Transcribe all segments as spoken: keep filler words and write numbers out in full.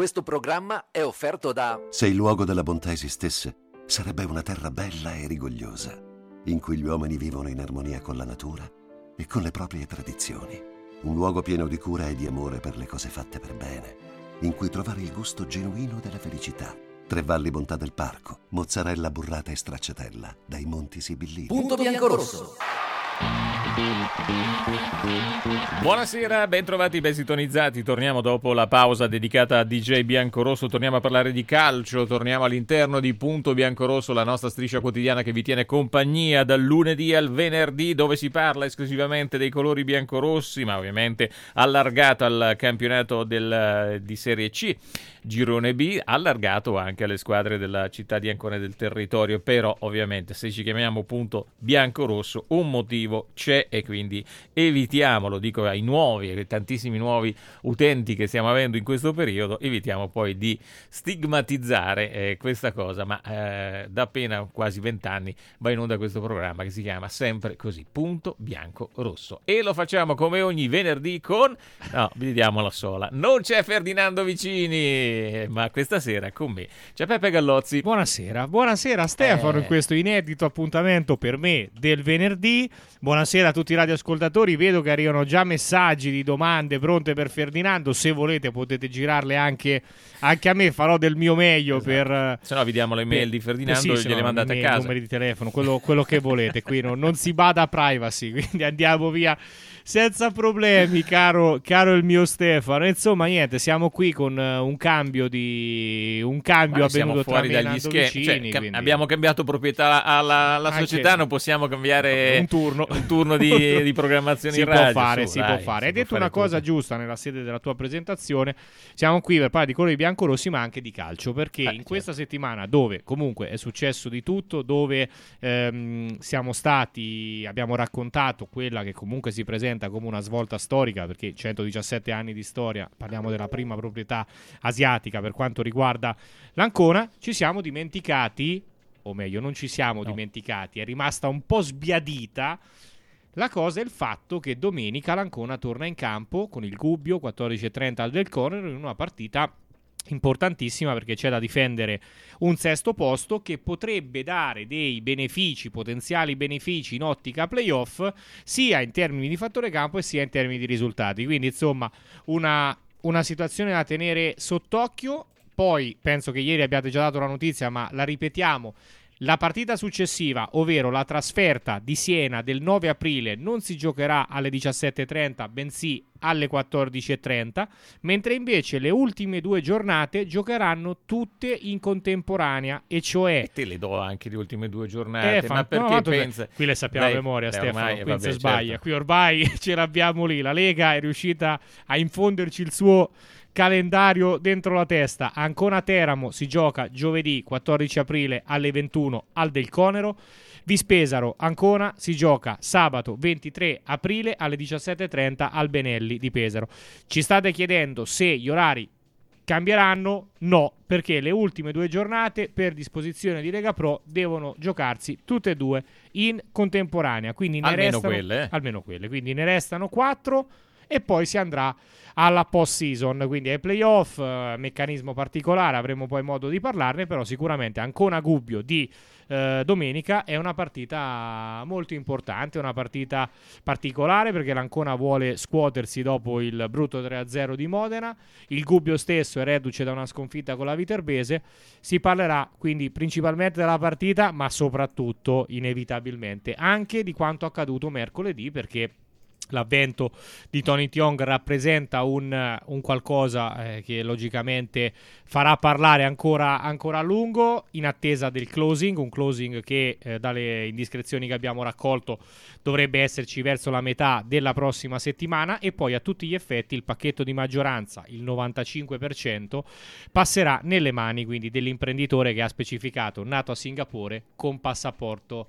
Questo programma è offerto da... Se il luogo della bontà esistesse, sarebbe una terra bella e rigogliosa, in cui gli uomini vivono in armonia con la natura e con le proprie tradizioni. Un luogo pieno di cura e di amore per le cose fatte per bene, in cui trovare il gusto genuino della felicità. Tre Valli Bontà del Parco, mozzarella burrata e stracciatella, dai Monti Sibillini. Punto Biancorosso. Buonasera, ben trovati, ben sintonizzati. Torniamo dopo la pausa dedicata a D J Biancorosso. Torniamo a parlare di calcio, torniamo all'interno di Punto Biancorosso, la nostra striscia quotidiana che vi tiene compagnia dal lunedì al venerdì, dove si parla esclusivamente dei colori biancorossi, ma ovviamente allargato al campionato del, di Serie C, Girone B, allargato anche alle squadre della città di Ancona e del territorio. Però ovviamente se ci chiamiamo Punto Biancorosso un motivo c'è, e quindi evitiamo, lo dico ai nuovi e tantissimi nuovi utenti che stiamo avendo in questo periodo, evitiamo poi di stigmatizzare eh, questa cosa, ma eh, da appena quasi vent'anni va in onda questo programma che si chiama sempre così, Punto Biancorosso, e lo facciamo come ogni venerdì con, no, vi diamo la sola, non c'è Ferdinando Vicini, ma questa sera con me c'è Peppe Gallozzi. Buonasera, buonasera Stefano, eh... in questo inedito appuntamento per me del venerdì. Buonasera a tutti i radioascoltatori, vedo che arrivano già messaggi di domande pronte per Ferdinando. Se volete potete girarle anche, anche a me, farò del mio meglio. Esatto. Per se no vi diamo le mail per, di Ferdinando sì, e gliele no, mandate a casa, numeri di telefono, quello, quello che volete. Qui no, non si bada a privacy, quindi andiamo via senza problemi, caro, caro il mio Stefano. Insomma, niente, siamo qui con uh, un cambio di un cambio avvenuto tra me e Nando Vicini, cioè, quindi... cam- abbiamo cambiato proprietà alla, alla società, Anche... non possiamo cambiare un turno, un turno di, di programmazione si in radio. Può fare, su, si dai, può fare. Hai detto una cosa tutto. giusta nella sede della tua presentazione. Siamo qui per parlare di colori biancorossi, ma anche di calcio, perché ah, in certo. questa settimana, dove comunque è successo di tutto, dove ehm, siamo stati, abbiamo raccontato quella che comunque si presenta come una svolta storica, perché centodiciassette anni di storia, parliamo della prima proprietà asiatica per quanto riguarda l'Ancona, ci siamo dimenticati, o meglio non ci siamo no. dimenticati, è rimasta un po' sbiadita la cosa, è il fatto che domenica l'Ancona torna in campo con il Gubbio, quattordici e trenta al Del Conero, in una partita importantissima, perché c'è da difendere un sesto posto che potrebbe dare dei benefici, potenziali benefici in ottica playoff, sia in termini di fattore campo e sia in termini di risultati. Quindi insomma una, una situazione da tenere sott'occhio. Poi penso che ieri abbiate già dato la notizia, ma la ripetiamo: la partita successiva, ovvero la trasferta di Siena del nove aprile, non si giocherà alle diciassette e trenta, bensì alle quattordici e trenta, mentre invece le ultime due giornate giocheranno tutte in contemporanea, e cioè... E te le do anche le ultime due giornate, eh, ma perché no, pensa... Qui le sappiamo Dai, a memoria, beh, Stefano, ormai, qui vabbè, si sbaglia, certo. Qui ormai ce l'abbiamo lì, la Lega è riuscita a infonderci il suo calendario dentro la testa. Ancona Teramo si gioca giovedì quattordici aprile alle ventuno al Del Conero. Vispesaro Ancona si gioca sabato ventitré aprile alle diciassette e trenta al Benelli di Pesaro. Ci state chiedendo se gli orari cambieranno? No, perché le ultime due giornate per disposizione di Lega Pro devono giocarsi tutte e due in contemporanea, quindi ne almeno restano quelle, eh. almeno quelle, quindi ne restano quattro e poi si andrà alla post season, quindi ai playoff, eh, meccanismo particolare, avremo poi modo di parlarne, però sicuramente Ancona Gubbio di eh, domenica è una partita molto importante, una partita particolare, perché l'Ancona vuole scuotersi dopo il brutto tre a zero di Modena, il Gubbio stesso è reduce da una sconfitta con la Viterbese. Si parlerà quindi principalmente della partita, ma soprattutto inevitabilmente anche di quanto accaduto mercoledì, perché l'avvento di Tony Tiong rappresenta un, un qualcosa eh, che logicamente farà parlare ancora, ancora a lungo, in attesa del closing, un closing che eh, dalle indiscrezioni che abbiamo raccolto dovrebbe esserci verso la metà della prossima settimana, e poi a tutti gli effetti il pacchetto di maggioranza, il novantacinque per cento, passerà nelle mani quindi dell'imprenditore che ha specificato nato a Singapore con passaporto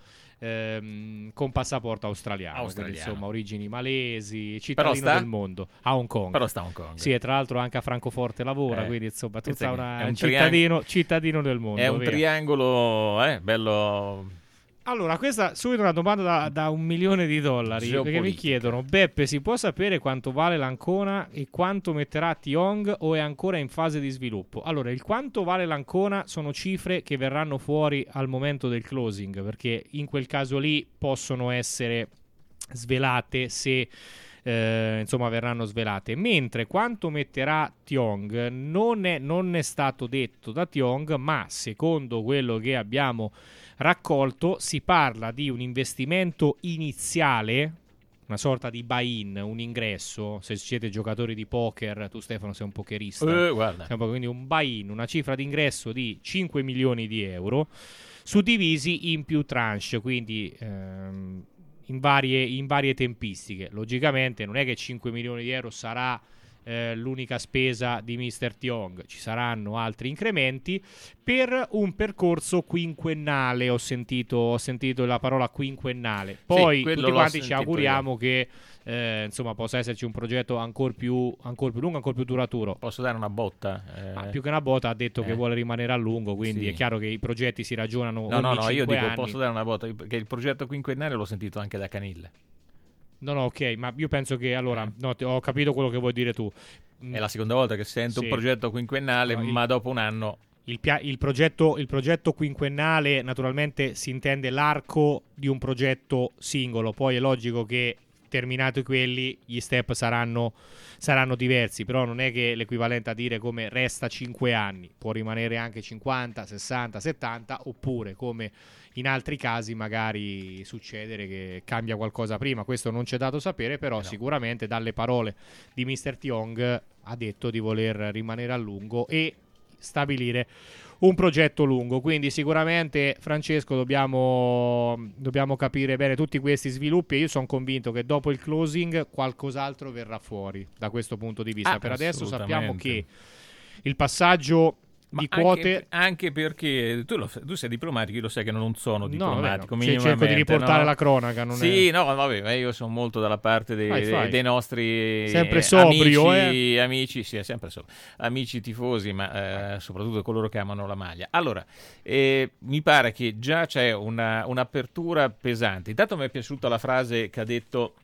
Ehm, con passaporto australiano, australiano. Quindi, insomma, origini malesi, cittadino sta... del mondo, a Hong Kong. Però sta a Hong Kong. Sì, e tra l'altro anche a Francoforte lavora, eh, quindi insomma tutta una è un cittadino, triang... cittadino del mondo. È un via. triangolo eh, bello Allora, questa subito una domanda da, da un milione di dollari, perché mi chiedono: Beppe, si può sapere quanto vale l'Ancona e quanto metterà Tiong o è ancora in fase di sviluppo? Allora, il quanto vale l'Ancona sono cifre che verranno fuori al momento del closing, perché in quel caso lì possono essere svelate se eh, insomma verranno svelate, mentre quanto metterà Tiong non è, non è stato detto da Tiong, ma secondo quello che abbiamo raccolto si parla di un investimento iniziale, una sorta di buy-in, un ingresso. Se siete giocatori di poker, tu Stefano sei un pokerista, eh, guarda. quindi un buy-in, una cifra di ingresso di cinque milioni di euro suddivisi in più tranche, quindi ehm, in varie, in varie tempistiche. Logicamente non è che cinque milioni di euro sarà Eh, l'unica spesa di mister Tiong, ci saranno altri incrementi per un percorso quinquennale. Ho sentito, ho sentito la parola quinquennale. Poi sì, tutti quanti ci auguriamo io. che eh, insomma possa esserci un progetto ancora più, ancor più lungo, ancora più duraturo. Posso dare una botta? Eh... Ah, più che una botta, ha detto eh. che vuole rimanere a lungo, quindi sì. È chiaro che i progetti si ragionano no, ogni no, no, io dico anni. Posso dare una botta, che il progetto quinquennale l'ho sentito anche da Canille. No, no, ok, ma io penso che allora, no, te, ho capito quello che vuoi dire tu. È la seconda volta che sento sì. un progetto quinquennale, no, ma il, dopo un anno. Il, pia- il, progetto, il progetto quinquennale, naturalmente, si intende l'arco di un progetto singolo. Poi è logico che, terminati quelli, gli step saranno, saranno diversi. Però non è che l'equivalente a dire come resta cinque anni, può rimanere anche cinquanta, sessanta, settanta, oppure come in altri casi magari succedere che cambia qualcosa prima. Questo non c'è dato sapere, però eh no. Sicuramente dalle parole di mister Tiong ha detto di voler rimanere a lungo e stabilire un progetto lungo. Quindi sicuramente, Francesco, dobbiamo, dobbiamo capire bene tutti questi sviluppi e io sono convinto che dopo il closing qualcos'altro verrà fuori da questo punto di vista. Ah, per adesso sappiamo che il passaggio Ma di quote anche, anche perché tu, lo, tu sei diplomatico, io lo sai che non sono diplomatico, no, vabbè, no. cerco di riportare no? la cronaca, non sì, è... no, vabbè, io sono molto dalla parte dei, fai, fai. dei nostri sempre sobrio, amici, eh? amici, sì, sempre sobrio, amici tifosi, ma eh, soprattutto coloro che amano la maglia. Allora, eh, mi pare che già c'è una, un'apertura pesante. Intanto mi è piaciuta la frase che ha detto,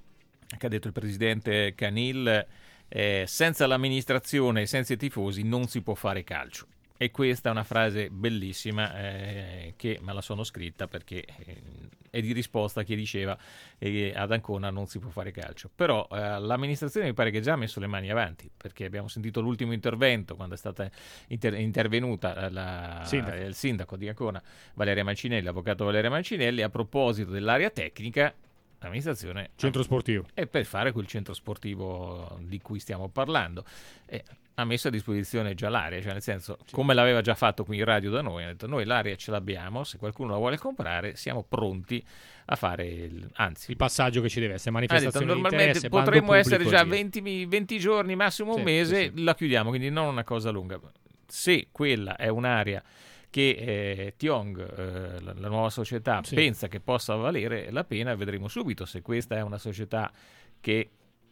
che ha detto il presidente Canil. Eh, senza l'amministrazione e senza i tifosi non si può fare calcio, e questa è una frase bellissima eh, che me la sono scritta perché eh, è di risposta a chi diceva eh, ad Ancona non si può fare calcio. Però eh, l'amministrazione mi pare che già ha messo le mani avanti, perché abbiamo sentito l'ultimo intervento quando è stata inter- intervenuta la, sindaco. il sindaco di Ancona, Valeria Mancinelli, l'avvocato Valeria Mancinelli, a proposito dell'area tecnica. L'amministrazione centro sportivo e per fare quel centro sportivo di cui stiamo parlando eh, ha messo a disposizione già l'area, cioè nel senso sì. come l'aveva già fatto qui in radio da noi, ha detto noi l'area ce l'abbiamo, se qualcuno la vuole comprare siamo pronti a fare il, anzi il passaggio che ci deve essere, manifestazione detto, normalmente di potremmo essere già sì. venti, venti giorni massimo un sì, mese sì, sì. la chiudiamo, quindi non una cosa lunga. Se quella è un'area che eh, Tiong, eh, la, la nuova società, sì. pensa che possa valere la pena, vedremo subito se questa è una società che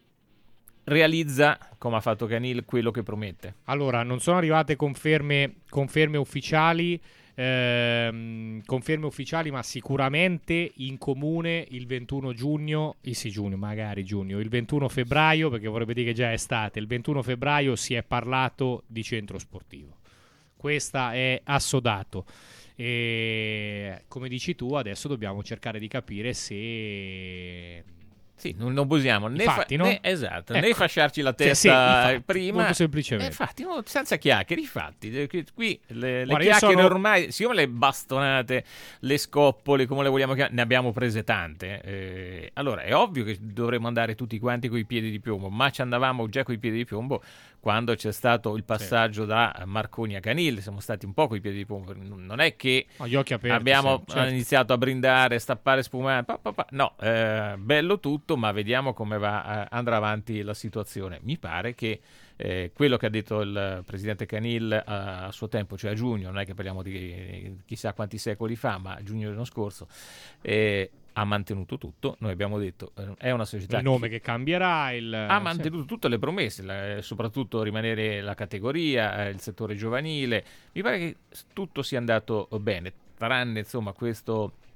realizza, come ha fatto Canil, quello che promette. Allora, non sono arrivate conferme, conferme ufficiali, ehm, conferme ufficiali, ma sicuramente in comune il ventuno giugno, eh sì giugno, magari giugno, il ventuno febbraio, perché vorrebbe dire che già è estate, il ventuno febbraio si è parlato di centro sportivo. Questa è assodato e come dici tu adesso dobbiamo cercare di capire se sì, non, non possiamo né, fatti, fa- no? né, esatto, ecco. né fasciarci la testa sì, sì, fatti, prima molto semplicemente eh, infatti, no, senza chiacchiere, infatti qui le, le Guarda, chiacchiere sono... ormai, siccome le bastonate, le scoppole, come le vogliamo chiamare, ne abbiamo prese tante eh, allora è ovvio che dovremmo andare tutti quanti coi piedi di piombo, ma ci andavamo già coi piedi di piombo quando c'è stato il passaggio sì. da Marconi a Canil, siamo stati un po' coi piedi di piombo, non è che gli occhi aperti, abbiamo sì, certo. iniziato a brindare, stappare spumare, pa, pa, pa. no, eh, bello tutto, ma vediamo come va, eh, andrà avanti la situazione. Mi pare che eh, quello che ha detto il presidente Canil a, a suo tempo, cioè a giugno, non è che parliamo di chissà quanti secoli fa, ma a giugno dell'anno scorso, eh, ha mantenuto tutto. Noi abbiamo detto eh, è una società il nome che, che cambierà il... ha mantenuto sì. tutte le promesse, la, soprattutto rimanere la categoria, eh, il settore giovanile. Mi pare che tutto sia andato bene, tranne insomma questo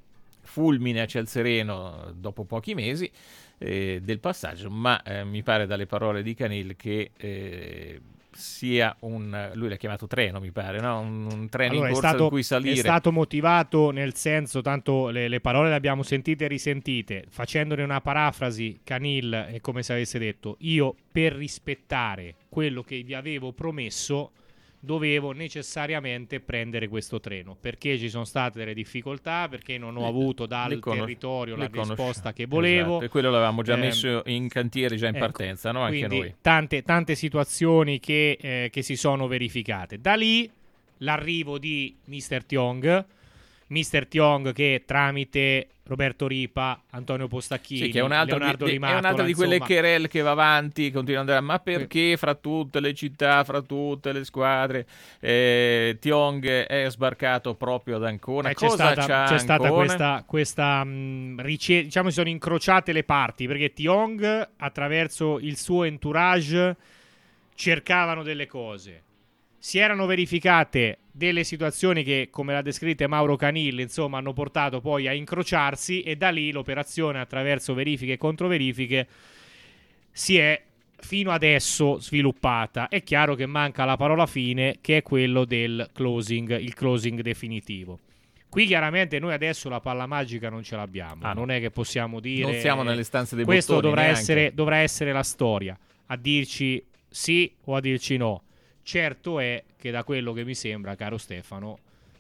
fulmine a ciel sereno dopo pochi mesi eh, del passaggio, ma eh, mi pare dalle parole di Canil che eh, sia un, lui l'ha chiamato treno, mi pare, no? un, un treno allora, in corsa stato, in cui salire. È stato motivato nel senso, tanto le, le parole le abbiamo sentite e risentite, facendone una parafrasi, Canil è come se avesse detto: io per rispettare quello che vi avevo promesso dovevo necessariamente prendere questo treno, perché ci sono state delle difficoltà, perché non ho avuto dal conos- territorio la conos- risposta che volevo. Esatto, e quello l'avevamo già Eh, messo in cantiere già in ecco, partenza, no? Anche quindi noi. Tante, tante situazioni che, eh, che si sono verificate. Da lì l'arrivo di mister Tiong, mister Tiong che tramite Roberto Ripa, Antonio Postacchini, Sì, che è un'altra, Leonardo di, Rimatola, è un'altra di quelle insomma, querelle che va avanti, continua ad andare, ma perché fra tutte le città, fra tutte le squadre, eh, Tiong è sbarcato proprio ad Ancona? Eh, c'è Cosa stata, c'ha c'è stata Ancona? questa, questa mh, rice- diciamo si sono incrociate le parti, perché Tiong attraverso il suo entourage cercavano delle cose. Si erano verificate delle situazioni che, come l'ha descritta Mauro Canil, insomma, hanno portato poi a incrociarsi, e da lì l'operazione, attraverso verifiche e controverifiche, si è fino adesso sviluppata. È chiaro che manca la parola fine, che è quello del closing, il closing definitivo. Qui chiaramente noi adesso la palla magica non ce l'abbiamo, Ah, no. non è che possiamo dire Non siamo nelle stanze dei questo bottoni, dovrà neanche. essere, dovrà essere la storia a dirci sì o a dirci no. Certo è che da quello che mi sembra, caro Stefano,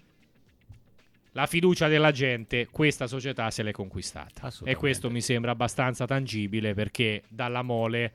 la fiducia della gente questa società se l'è conquistata, e questo mi sembra abbastanza tangibile, perché dalla Mole,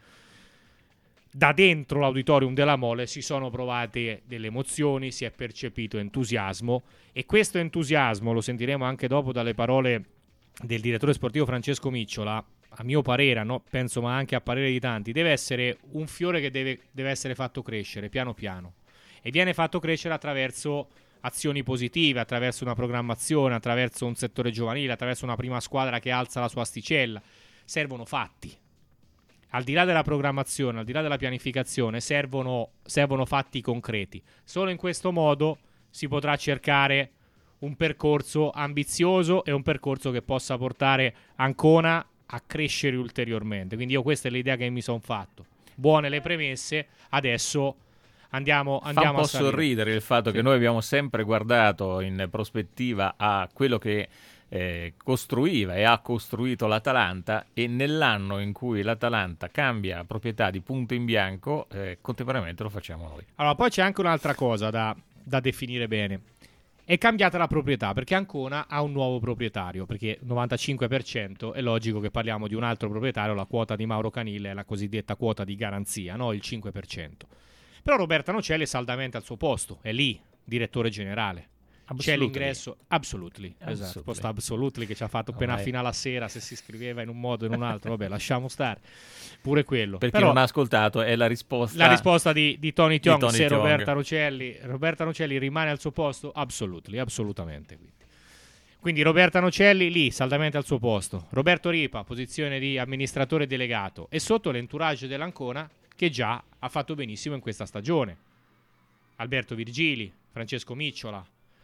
da dentro l'auditorium della Mole, si sono provate delle emozioni, si è percepito entusiasmo, e questo entusiasmo, lo sentiremo anche dopo dalle parole del direttore sportivo Francesco Micciola, a mio parere, no, penso ma anche a parere di tanti, deve essere un fiore che deve, deve essere fatto crescere piano piano, e viene fatto crescere attraverso azioni positive, attraverso una programmazione, attraverso un settore giovanile, attraverso una prima squadra che alza la sua asticella. Servono fatti. Al di là della programmazione, al di là della pianificazione, servono, servono fatti concreti. Solo in questo modo si potrà cercare un percorso ambizioso e un percorso che possa portare Ancona a crescere ulteriormente. Quindi io questa è l'idea che mi sono fatto. Buone le premesse, adesso andiamo, andiamo Fa un po' a salire. sorridere il fatto Sì. che noi abbiamo sempre guardato in prospettiva a quello che eh, costruiva e ha costruito l'Atalanta, e nell'anno in cui l'Atalanta cambia proprietà di punto in bianco, eh, contemporaneamente lo facciamo noi. Allora, poi c'è anche un'altra cosa da, da definire bene. È cambiata la proprietà, perché Ancona ha un nuovo proprietario, perché novantacinque per cento è logico che parliamo di un altro proprietario, la quota di Mauro Canil è la cosiddetta quota di garanzia, no? Il cinque per cento. Però Roberta Nocelli è saldamente al suo posto, è lì, direttore generale. C'è l'ingresso, absolutely, esatto, posto absolutely che ci ha fatto appena Ormai. fino alla sera, se si scriveva in un modo o in un altro, vabbè, lasciamo stare, pure quello. Per chi Però non ha ascoltato, è la risposta la risposta di, di Tony Tiong, Tony se Tiong. Roberta Nocelli, Roberta Nocelli rimane al suo posto, absolutely, assolutamente. Quindi. quindi Roberta Nocelli lì, saldamente al suo posto. Roberto Ripa, posizione di amministratore delegato, e sotto l'entourage dell'Ancona, che già ha fatto benissimo in questa stagione. Alberto Virgili, Francesco Micciola,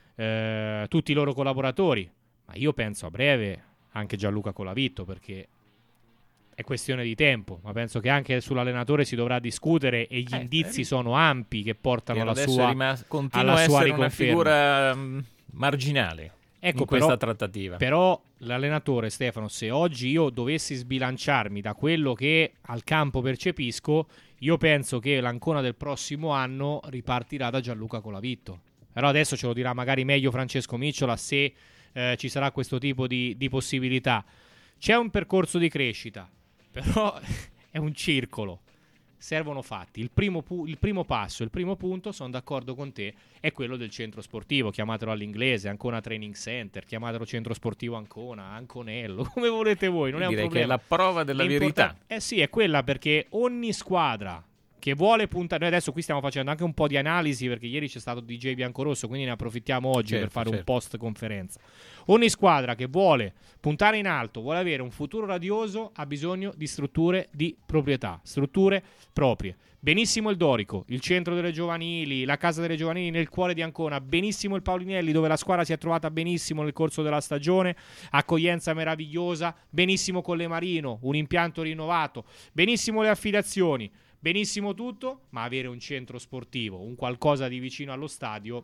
Eh, tutti i loro collaboratori, ma io penso a breve anche Gianluca Colavitto, perché è questione di tempo, ma penso che anche sull'allenatore si dovrà discutere, e gli Eh, indizi eh, sono ampi che portano alla adesso sua, è rimas- continua alla a sua essere una riconferma. figura mh, marginale Ecco, in questa però, trattativa. Però l'allenatore, Stefano, se oggi io dovessi sbilanciarmi da quello che al campo percepisco, io penso che l'Ancona del prossimo anno ripartirà da Gianluca Colavitto. Però adesso ce lo dirà magari meglio Francesco Micciola, se eh, ci sarà questo tipo di, di possibilità. C'è un percorso di crescita, però è un circolo. Servono fatti. Il primo, pu- il primo passo, il primo punto, sono d'accordo con te, è quello del centro sportivo. Chiamatelo all'inglese, Ancona Training Center, chiamatelo centro sportivo Ancona, Anconello, come volete voi, non è un Direi problema. che è la prova della L'importa- verità. Eh sì, è quella, perché ogni squadra che vuole puntare. Noi adesso qui stiamo facendo anche un po' di analisi perché ieri c'è stato D J Biancorosso, quindi ne approfittiamo oggi certo, per fare certo. un post conferenza. Ogni squadra che vuole puntare in alto, vuole avere un futuro radioso, ha bisogno di strutture di proprietà, strutture proprie. Benissimo il Dorico, il centro delle giovanili, la casa delle giovanili nel cuore di Ancona, benissimo il Paulinelli dove la squadra si è trovata benissimo nel corso della stagione, accoglienza meravigliosa, benissimo Colle Marino, un impianto rinnovato, benissimo le affiliazioni, benissimo tutto, ma avere un centro sportivo, un qualcosa di vicino allo stadio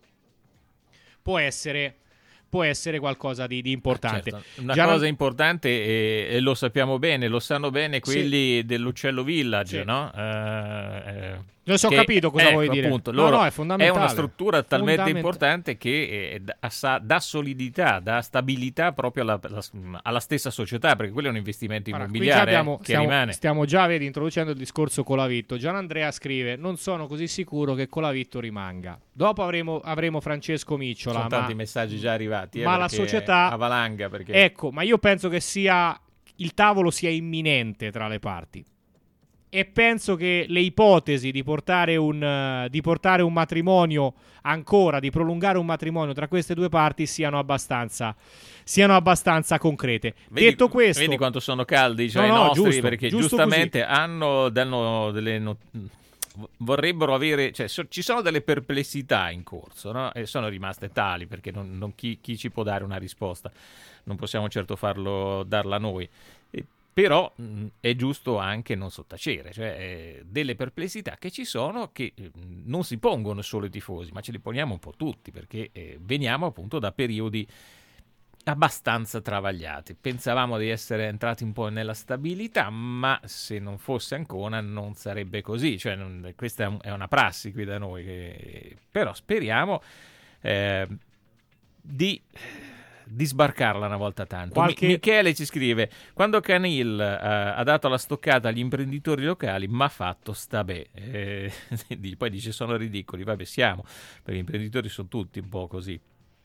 può essere... può essere qualcosa di, di importante. Ah, certo. Una Già cosa non... importante, e, e lo sappiamo bene, lo sanno bene quelli sì. dell'Uccello Village, sì. no? Eh, eh, Non so che, capito cosa ecco, vuoi dire. Appunto, no, loro no, è fondamentale. È una struttura talmente Fondament- importante che eh, dà, dà solidità, dà stabilità proprio alla, alla, alla stessa società, perché quello è un investimento Guarda, immobiliare qui già abbiamo, eh, che stiamo, rimane. Stiamo già vedi, introducendo il discorso Colavitto. Gianandrea scrive: non sono così sicuro che Colavitto rimanga. Dopo avremo, avremo Francesco Micciola. Sono ma, tanti messaggi già arrivati. Eh, ma la società. A valanga. Perché... Ecco, ma io penso che sia. Il tavolo sia imminente tra le parti. E penso che le ipotesi di portare un uh, di portare un matrimonio ancora, di prolungare un matrimonio tra queste due parti siano abbastanza siano abbastanza concrete. Vedi, Detto questo, vedi quanto sono caldi cioè no, i no, nostri, giusto, perché giusto giustamente così. hanno danno delle not- vorrebbero avere, cioè so, ci sono delle perplessità in corso, no? E sono rimaste tali perché non, non chi, chi ci può dare una risposta, non possiamo certo farlo darla noi. E, però mh, è giusto anche non sottacere, cioè eh, delle perplessità che ci sono che eh, non si pongono solo i tifosi, ma ce li poniamo un po' tutti, perché eh, veniamo appunto da periodi abbastanza travagliati. Pensavamo di essere entrati un po' nella stabilità, ma se non fosse Ancona non sarebbe così, cioè non, questa è, un, è una prassi qui da noi, che, però speriamo eh, di di sbarcarla una volta tanto. Qualche... Mi- Michele ci scrive: quando Canil eh, ha dato la stoccata agli imprenditori locali m'ha fatto sta beh. Eh, poi dice sono ridicoli, vabbè siamo, perché gli imprenditori sono tutti un po' così.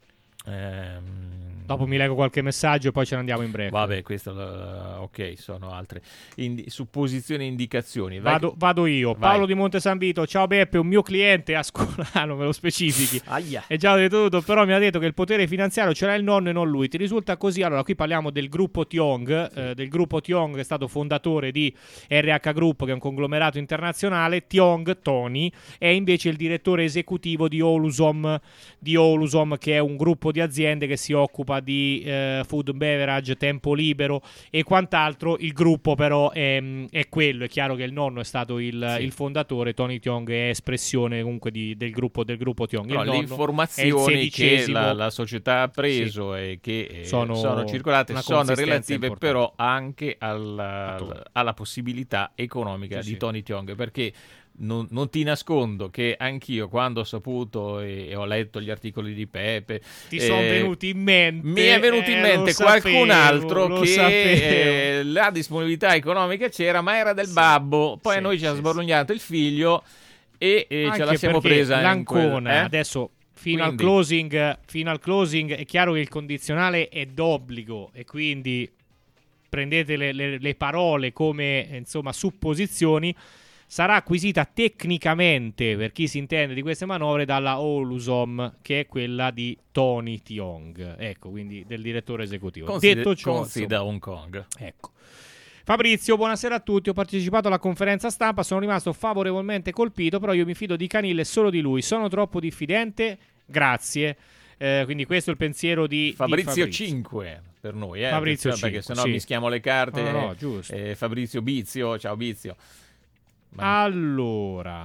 Ehm... Dopo mi leggo qualche messaggio e poi ce ne andiamo in breve. Vabbè, questo uh, ok, sono altre indi- supposizioni e indicazioni. Vai Vado, che... vado io. Vai. Paolo di Monte San Vito. Ciao Beppe, un mio cliente ascolano, me lo specifichi. Aia. È già detto tutto, però mi ha detto che il potere finanziario ce l'ha il nonno e non lui. Ti risulta così? Allora, qui parliamo del gruppo Tiong, sì. eh, del gruppo Tiong che è stato fondatore di R H Group, che è un conglomerato internazionale. Tiong, Tony, è invece il direttore esecutivo di Olusom, di Olusom, che è un gruppo di aziende che si occupa di eh, food and beverage, tempo libero e quant'altro. Il gruppo però è, è quello, è chiaro che il nonno è stato il, sì. il fondatore. Tony Tiong è espressione comunque di, del gruppo del gruppo Tiong. No, le informazioni che la, la società ha preso sì. e che eh, sono, sono circolate sono relative importante. Però anche alla, alla, alla possibilità economica sì, di sì. Tony Tiong, perché Non, non ti nascondo che anch'io quando ho saputo e, e ho letto gli articoli di Pepe ti eh, sono venuti in mente mi è venuto in eh, mente qualcun sapevo, altro che eh, sapevo. la disponibilità economica c'era, ma era del sì, babbo, poi sì, a noi ci ha sì, sborognato sì. il figlio e, e ce la siamo presa l'Ancona in quel, eh? adesso fino quindi. al closing fino al closing è chiaro che il condizionale è d'obbligo e quindi prendete le, le, le parole come insomma supposizioni. Sarà acquisita tecnicamente, per chi si intende di queste manovre, dalla Olusom, che è quella di Tony Tiong, ecco, quindi del direttore esecutivo. Consider- Detto ciò, consi da Hong Kong. Ecco. Fabrizio, buonasera a tutti. Ho partecipato alla conferenza stampa, sono rimasto favorevolmente colpito, però io mi fido di Canil e solo di lui. Sono troppo diffidente? Grazie. Eh, quindi questo è il pensiero di Fabrizio, di Fabrizio. cinque per noi, eh? Fabrizio perché cinque, sennò sì. mischiamo le carte. No, no, giusto. Eh, Fabrizio Bizio, ciao Bizio. Ma... Allora,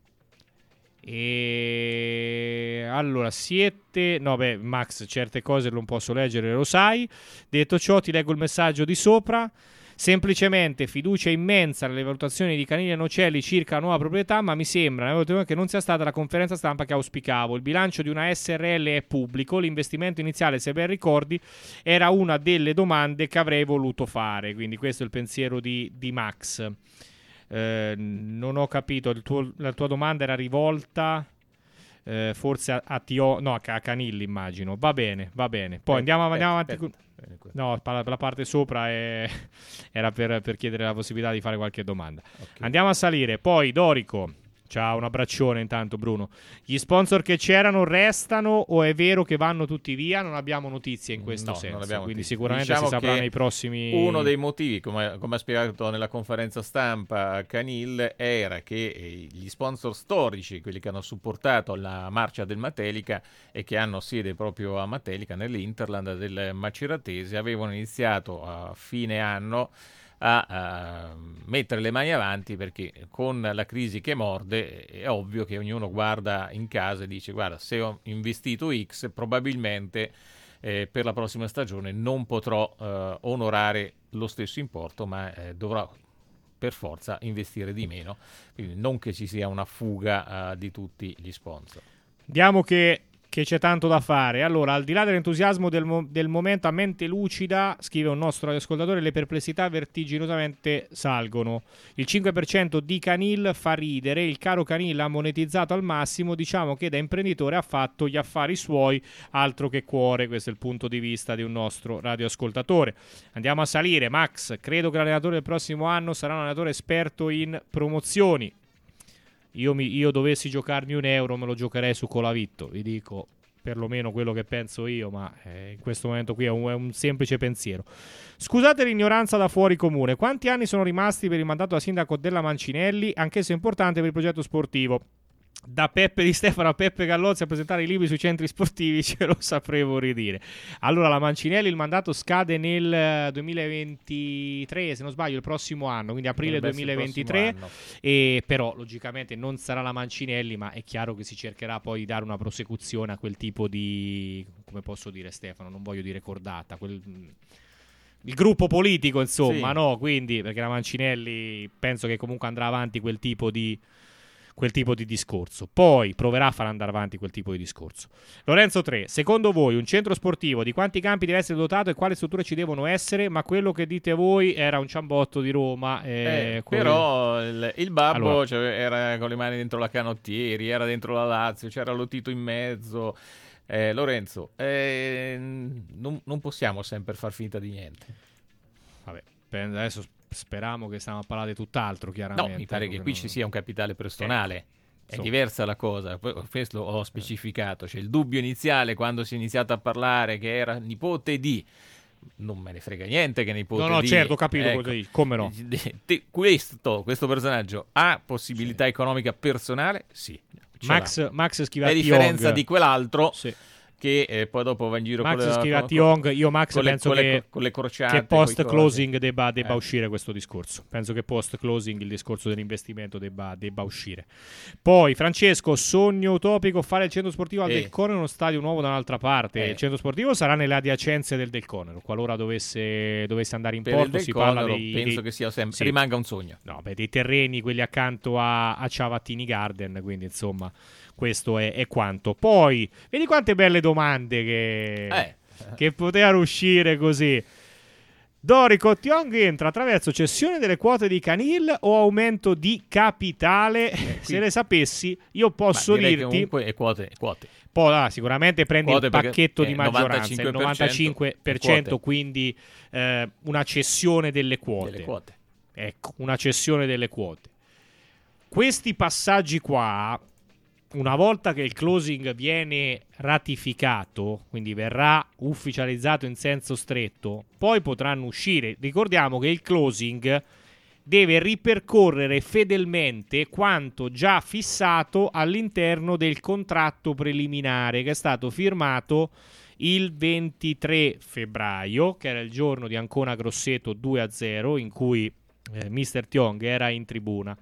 e... allora siete no beh Max certe cose non posso leggere, lo sai. Detto ciò ti leggo il messaggio di sopra. Semplicemente fiducia immensa nelle valutazioni di Caniglia Nocelli circa la nuova proprietà, ma mi sembra che non sia stata la conferenza stampa che auspicavo. Il bilancio di una S R L è pubblico, l'investimento iniziale, se ben ricordi, era una delle domande che avrei voluto fare, quindi questo è il pensiero di, di Max. Eh, non ho capito, il tuo, la tua domanda era rivolta eh, forse a, a Tio, no, a Canilli immagino. Va bene, va bene. Poi Eh, andiamo, andiamo aspetta, avanti. aspetta. Con... No, la, la parte sopra è... era per, per chiedere la possibilità di fare qualche domanda. Okay. Andiamo a salire. Poi Dorico. Ciao, un abbraccione intanto Bruno. Gli sponsor che c'erano restano o è vero che vanno tutti via? Non abbiamo notizie in questo No, senso, non abbiamo quindi notizie. sicuramente Diciamo si saprà che nei prossimi... Uno dei motivi, come, come ha spiegato nella conferenza stampa Canil, era che gli sponsor storici, quelli che hanno supportato la marcia del Matelica e che hanno sede proprio a Matelica, nell'Interland del Maceratese, avevano iniziato a fine anno a, a mettere le mani avanti, perché con la crisi che morde è ovvio che ognuno guarda in casa e dice: guarda, se ho investito X probabilmente eh, per la prossima stagione non potrò eh, onorare lo stesso importo, ma eh, dovrò per forza investire di meno, quindi non che ci sia una fuga uh, di tutti gli sponsor. Diamo che che c'è tanto da fare. Allora, al di là dell'entusiasmo del, mo- del momento, a mente lucida, scrive un nostro ascoltatore, le perplessità vertiginosamente salgono. Il cinque per cento di Canil fa ridere, il caro Canil ha monetizzato al massimo, diciamo che da imprenditore ha fatto gli affari suoi, altro che cuore. Questo è il punto di vista di un nostro radioascoltatore. Andiamo a salire. Max, credo che l'allenatore del prossimo anno sarà un allenatore esperto in promozioni. Io, mi, io dovessi giocarmi un euro me lo giocherei su Colavitto, vi dico perlomeno quello che penso io, ma eh, in questo momento qui è un, è un semplice pensiero. Scusate l'ignoranza da fuori comune, quanti anni sono rimasti per il mandato da sindaco della Mancinelli, anch'esso importante per il progetto sportivo? Da Peppe Di Stefano a Peppe Gallozzi a presentare i libri sui centri sportivi, ce lo sapremo ridire. Allora, la Mancinelli, il mandato scade nel duemilaventitré, se non sbaglio, il prossimo anno, quindi aprile duemilaventitré, e però logicamente non sarà la Mancinelli, ma è chiaro che si cercherà poi di dare una prosecuzione a quel tipo di, come posso dire Stefano, non voglio dire cordata, quel... il gruppo politico insomma, sì. No? Quindi, perché la Mancinelli penso che comunque andrà avanti quel tipo di quel tipo di discorso, poi proverà a far andare avanti quel tipo di discorso. Lorenzo tre, secondo voi un centro sportivo di quanti campi deve essere dotato e quali strutture ci devono essere? Ma quello che dite voi era un ciambotto di Roma, eh, eh, quello... però il, il babbo allora, cioè, era con le mani dentro la Canottieri, era dentro la Lazio, c'era lo Tito in mezzo. eh, Lorenzo, eh, non, non possiamo sempre far finta di niente. Vabbè, adesso speriamo che stiamo a parlare di tutt'altro, chiaramente. No, mi pare che qui non... ci sia un capitale personale. Ecco. È so. diversa la cosa, questo ho specificato. C'è il dubbio iniziale quando si è iniziato a parlare che era nipote di... Non me ne frega niente che nipote di... No, no, di... certo, ho capito, ecco. Come no. Questo, questo personaggio ha possibilità sì. economica personale? Sì. Max, Max scrive a differenza Tiong. di quell'altro... Sì. che eh, poi dopo va in giro Max con le, scrive con, a Tiong, io Max con penso le, con che, le, con le crociate, che post closing debba, debba eh. uscire questo discorso. Penso che post closing il discorso dell'investimento debba, debba uscire. Poi Francesco, sogno utopico fare il centro sportivo al eh. Del Conero, uno stadio nuovo da un'altra parte. Eh. Il centro sportivo sarà nelle adiacenze del Del Conero, qualora dovesse, dovesse andare in per porto. Si Conero, parla dei, penso dei, che sia sempre, sì. rimanga un sogno. No, beh, dei terreni, quelli accanto a, a Ciavattini Garden, quindi insomma questo è, è quanto. Poi vedi quante belle domande che... Eh. che poteva uscire così. Dorico, Tiong entra attraverso cessione delle quote di Canil o aumento di capitale? Eh, Se le sapessi, io posso direi dirti. Comunque è quote, quote. Poi ah, sicuramente prendi quote il pacchetto di eh, maggioranza, il novantacinque per cento, quindi eh, una cessione delle quote. delle quote. Ecco, una cessione delle quote. Questi passaggi qua, una volta che il closing viene ratificato, quindi verrà ufficializzato in senso stretto, poi potranno uscire. Ricordiamo che il closing deve ripercorrere fedelmente quanto già fissato all'interno del contratto preliminare che è stato firmato il ventitré febbraio, che era il giorno di Ancona Grosseto due a zero, in cui eh, mister Tiong era in tribuna.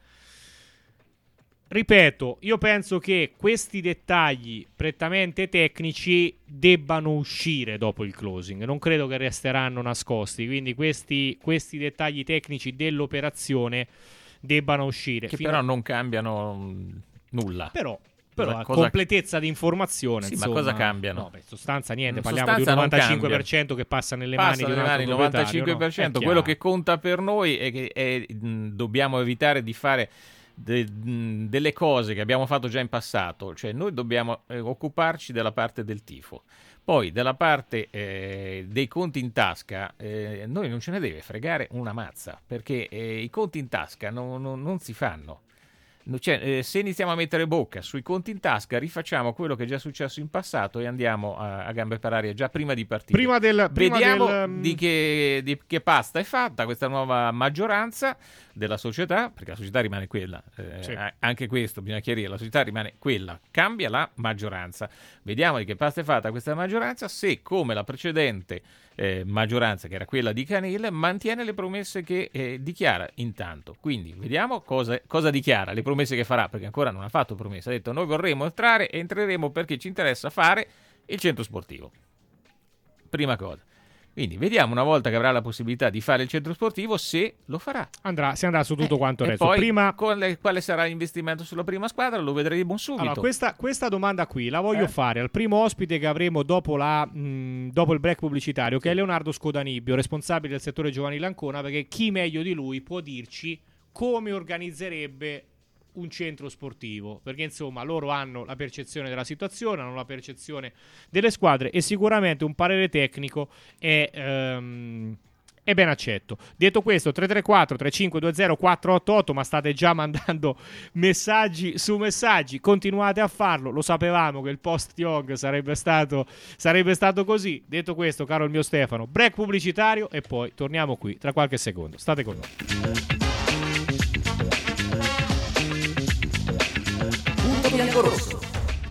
Ripeto, io penso che questi dettagli prettamente tecnici debbano uscire dopo il closing, non credo che resteranno nascosti, quindi questi, questi dettagli tecnici dell'operazione debbano uscire. Che Fino però a... non cambiano Nulla. Però, però cosa, a cosa... completezza di informazione, sì, insomma, ma cosa cambiano? No, beh, sostanza niente, in parliamo sostanza di un novantacinque per cento che passa nelle passa mani di un nelle altro mani, il novantacinque per cento, no? quello che conta per noi è che è, mh, dobbiamo evitare di fare de, delle cose che abbiamo fatto già in passato, cioè noi dobbiamo eh, occuparci della parte del tifo. Poi della parte eh, dei conti in tasca, eh, noi non ce ne deve fregare una mazza, perché eh, i conti in tasca non, non, non si fanno. Cioè, eh, se iniziamo a mettere bocca sui conti in tasca, rifacciamo quello che è già successo in passato e andiamo a, a gambe per aria già prima di partire. Prima del, prima Vediamo del... di, che, di che pasta è fatta questa nuova maggioranza della società, perché la società rimane quella, eh, Sì. anche questo bisogna chiarire, la società rimane quella, cambia la maggioranza. Vediamo di che pasta è fatta questa maggioranza, se come la precedente eh, maggioranza, che era quella di Canil, mantiene le promesse che eh, dichiara intanto. Quindi vediamo cosa, cosa dichiara, le promesse che farà, perché ancora non ha fatto promesse. Ha detto: noi vorremmo entrare e entreremo perché ci interessa fare il centro sportivo. Prima cosa. Quindi vediamo, una volta che avrà la possibilità di fare il centro sportivo, se lo farà. Andrà, si andrà su tutto Eh, quanto il e resto. poi Prima... quale, quale sarà l'investimento sulla prima squadra lo vedremo subito. Allora, questa, questa domanda qui la voglio Eh? fare al primo ospite che avremo dopo, la, mh, dopo il break pubblicitario, che è Leonardo Scodanibio, responsabile del settore giovanile Ancona, perché chi meglio di lui può dirci come organizzerebbe un centro sportivo, perché insomma loro hanno la percezione della situazione, hanno la percezione delle squadre e sicuramente un parere tecnico è, ehm, è ben accetto. Detto questo, tre tre quattro tre cinque due zero quattro otto otto, ma state già mandando messaggi su messaggi, continuate a farlo, lo sapevamo che il post Young sarebbe stato, sarebbe stato così. Detto questo, caro il mio Stefano, break pubblicitario e poi torniamo qui tra qualche secondo. State con noi. Punto bianco-rosso.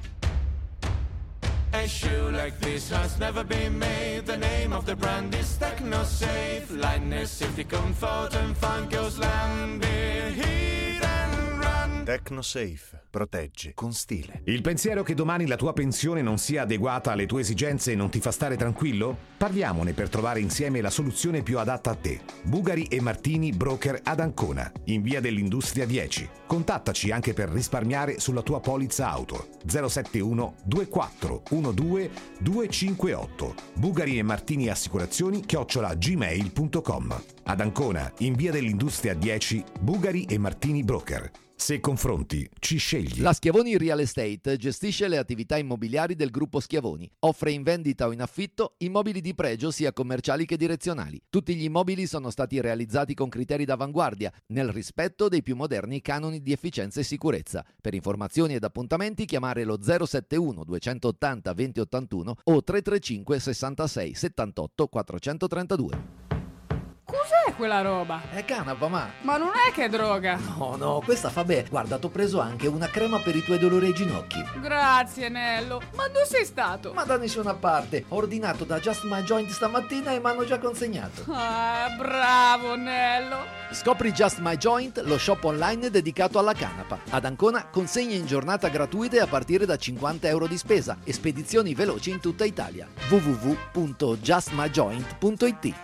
A shoe like this has never been made. The name of the brand is TechnoSafe. Lightness, safety, comfort and fun goes land. Heat and run. TechnoSafe. Protegge con stile. Il pensiero che domani la tua pensione non sia adeguata alle tue esigenze non ti fa stare tranquillo? Parliamone per trovare insieme la soluzione più adatta a te. Bugari e Martini Broker ad Ancona, in via dell'Industria dieci. Contattaci anche per risparmiare sulla tua polizza auto. zero sette uno due quattro uno due due cinque otto. Bugari e Martini Assicurazioni chiocciola gmail punto com. Ad Ancona, in via dell'Industria dieci, Bugari e Martini Broker. Se confronti, ci scegli. La Schiavoni Real Estate gestisce le attività immobiliari del gruppo Schiavoni. Offre in vendita o in affitto immobili di pregio sia commerciali che direzionali. Tutti gli immobili sono stati realizzati con criteri d'avanguardia, nel rispetto dei più moderni canoni di efficienza e sicurezza. Per informazioni ed appuntamenti chiamare lo zero sette uno due otto zero due zero otto uno o tre tre cinque sessantasei settantotto quattrocentotrentadue. Cos'è quella roba? È canapa, ma... Ma non è che è droga. No, no, questa fa bene. Guarda, t'ho preso anche una crema per i tuoi dolori ai ginocchi. Grazie, Nello. Ma dove sei stato? Ma da nessuna parte. Ho ordinato da Just My Joint stamattina e mi hanno già consegnato. Ah, bravo, Nello. Scopri Just My Joint, lo shop online dedicato alla canapa. Ad Ancona consegne in giornata gratuite a partire da cinquanta euro di spesa e spedizioni veloci in tutta Italia. w w w punto just my joint punto i t.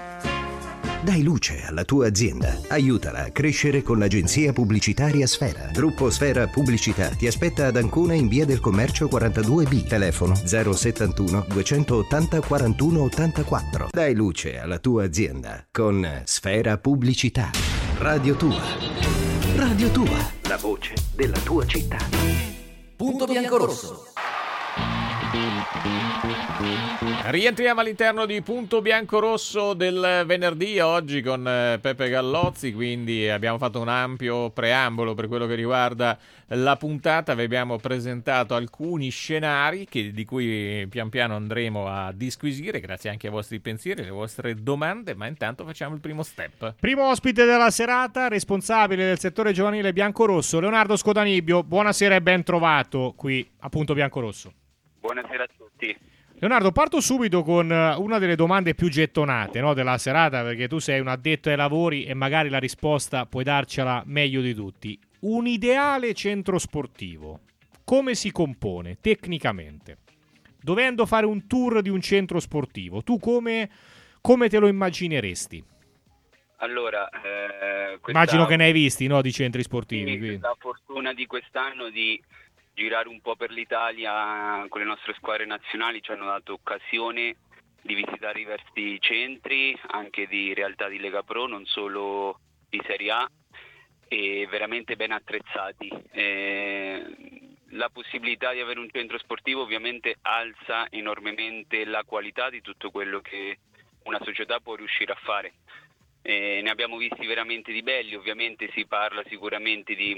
Dai luce alla tua azienda. Aiutala a crescere con l'agenzia pubblicitaria Sfera. Gruppo Sfera Pubblicità ti aspetta ad Ancona in via del Commercio quarantadue B. Telefono zero settantuno duecentottanta quarantuno ottantaquattro. Dai luce alla tua azienda con Sfera Pubblicità. Radio Tua. Radio Tua. La voce della tua città. Punto bianco-rosso. Rientriamo all'interno di Punto Bianco-Rosso del venerdì, oggi con eh, Peppe Gallozzi, quindi abbiamo fatto un ampio preambolo per quello che riguarda la puntata, vi abbiamo presentato alcuni scenari che, di cui pian piano andremo a disquisire, grazie anche ai vostri pensieri, alle vostre domande, ma intanto facciamo il primo step. Primo ospite della serata, responsabile del settore giovanile bianco-rosso, Leonardo Scodanibio. Buonasera e ben trovato qui a Punto Bianco-Rosso. Buonasera a tutti. Leonardo, parto subito con una delle domande più gettonate, no, della serata, perché tu sei un addetto ai lavori e magari la risposta puoi darcela meglio di tutti. Un ideale centro sportivo, come si compone tecnicamente? Dovendo fare un tour di un centro sportivo, tu come, come te lo immagineresti? Allora, eh, questa... immagino che ne hai visti, no, di centri sportivi. Sì, quindi. la fortuna di quest'anno di girare un po' per l'Italia con le nostre squadre nazionali ci hanno dato occasione di visitare diversi centri, anche di realtà di Lega Pro, non solo di Serie A, e veramente ben attrezzati. Eh, la possibilità di avere un centro sportivo ovviamente alza enormemente la qualità di tutto quello che una società può riuscire a fare. Eh, ne abbiamo visti veramente di belli, ovviamente si parla sicuramente di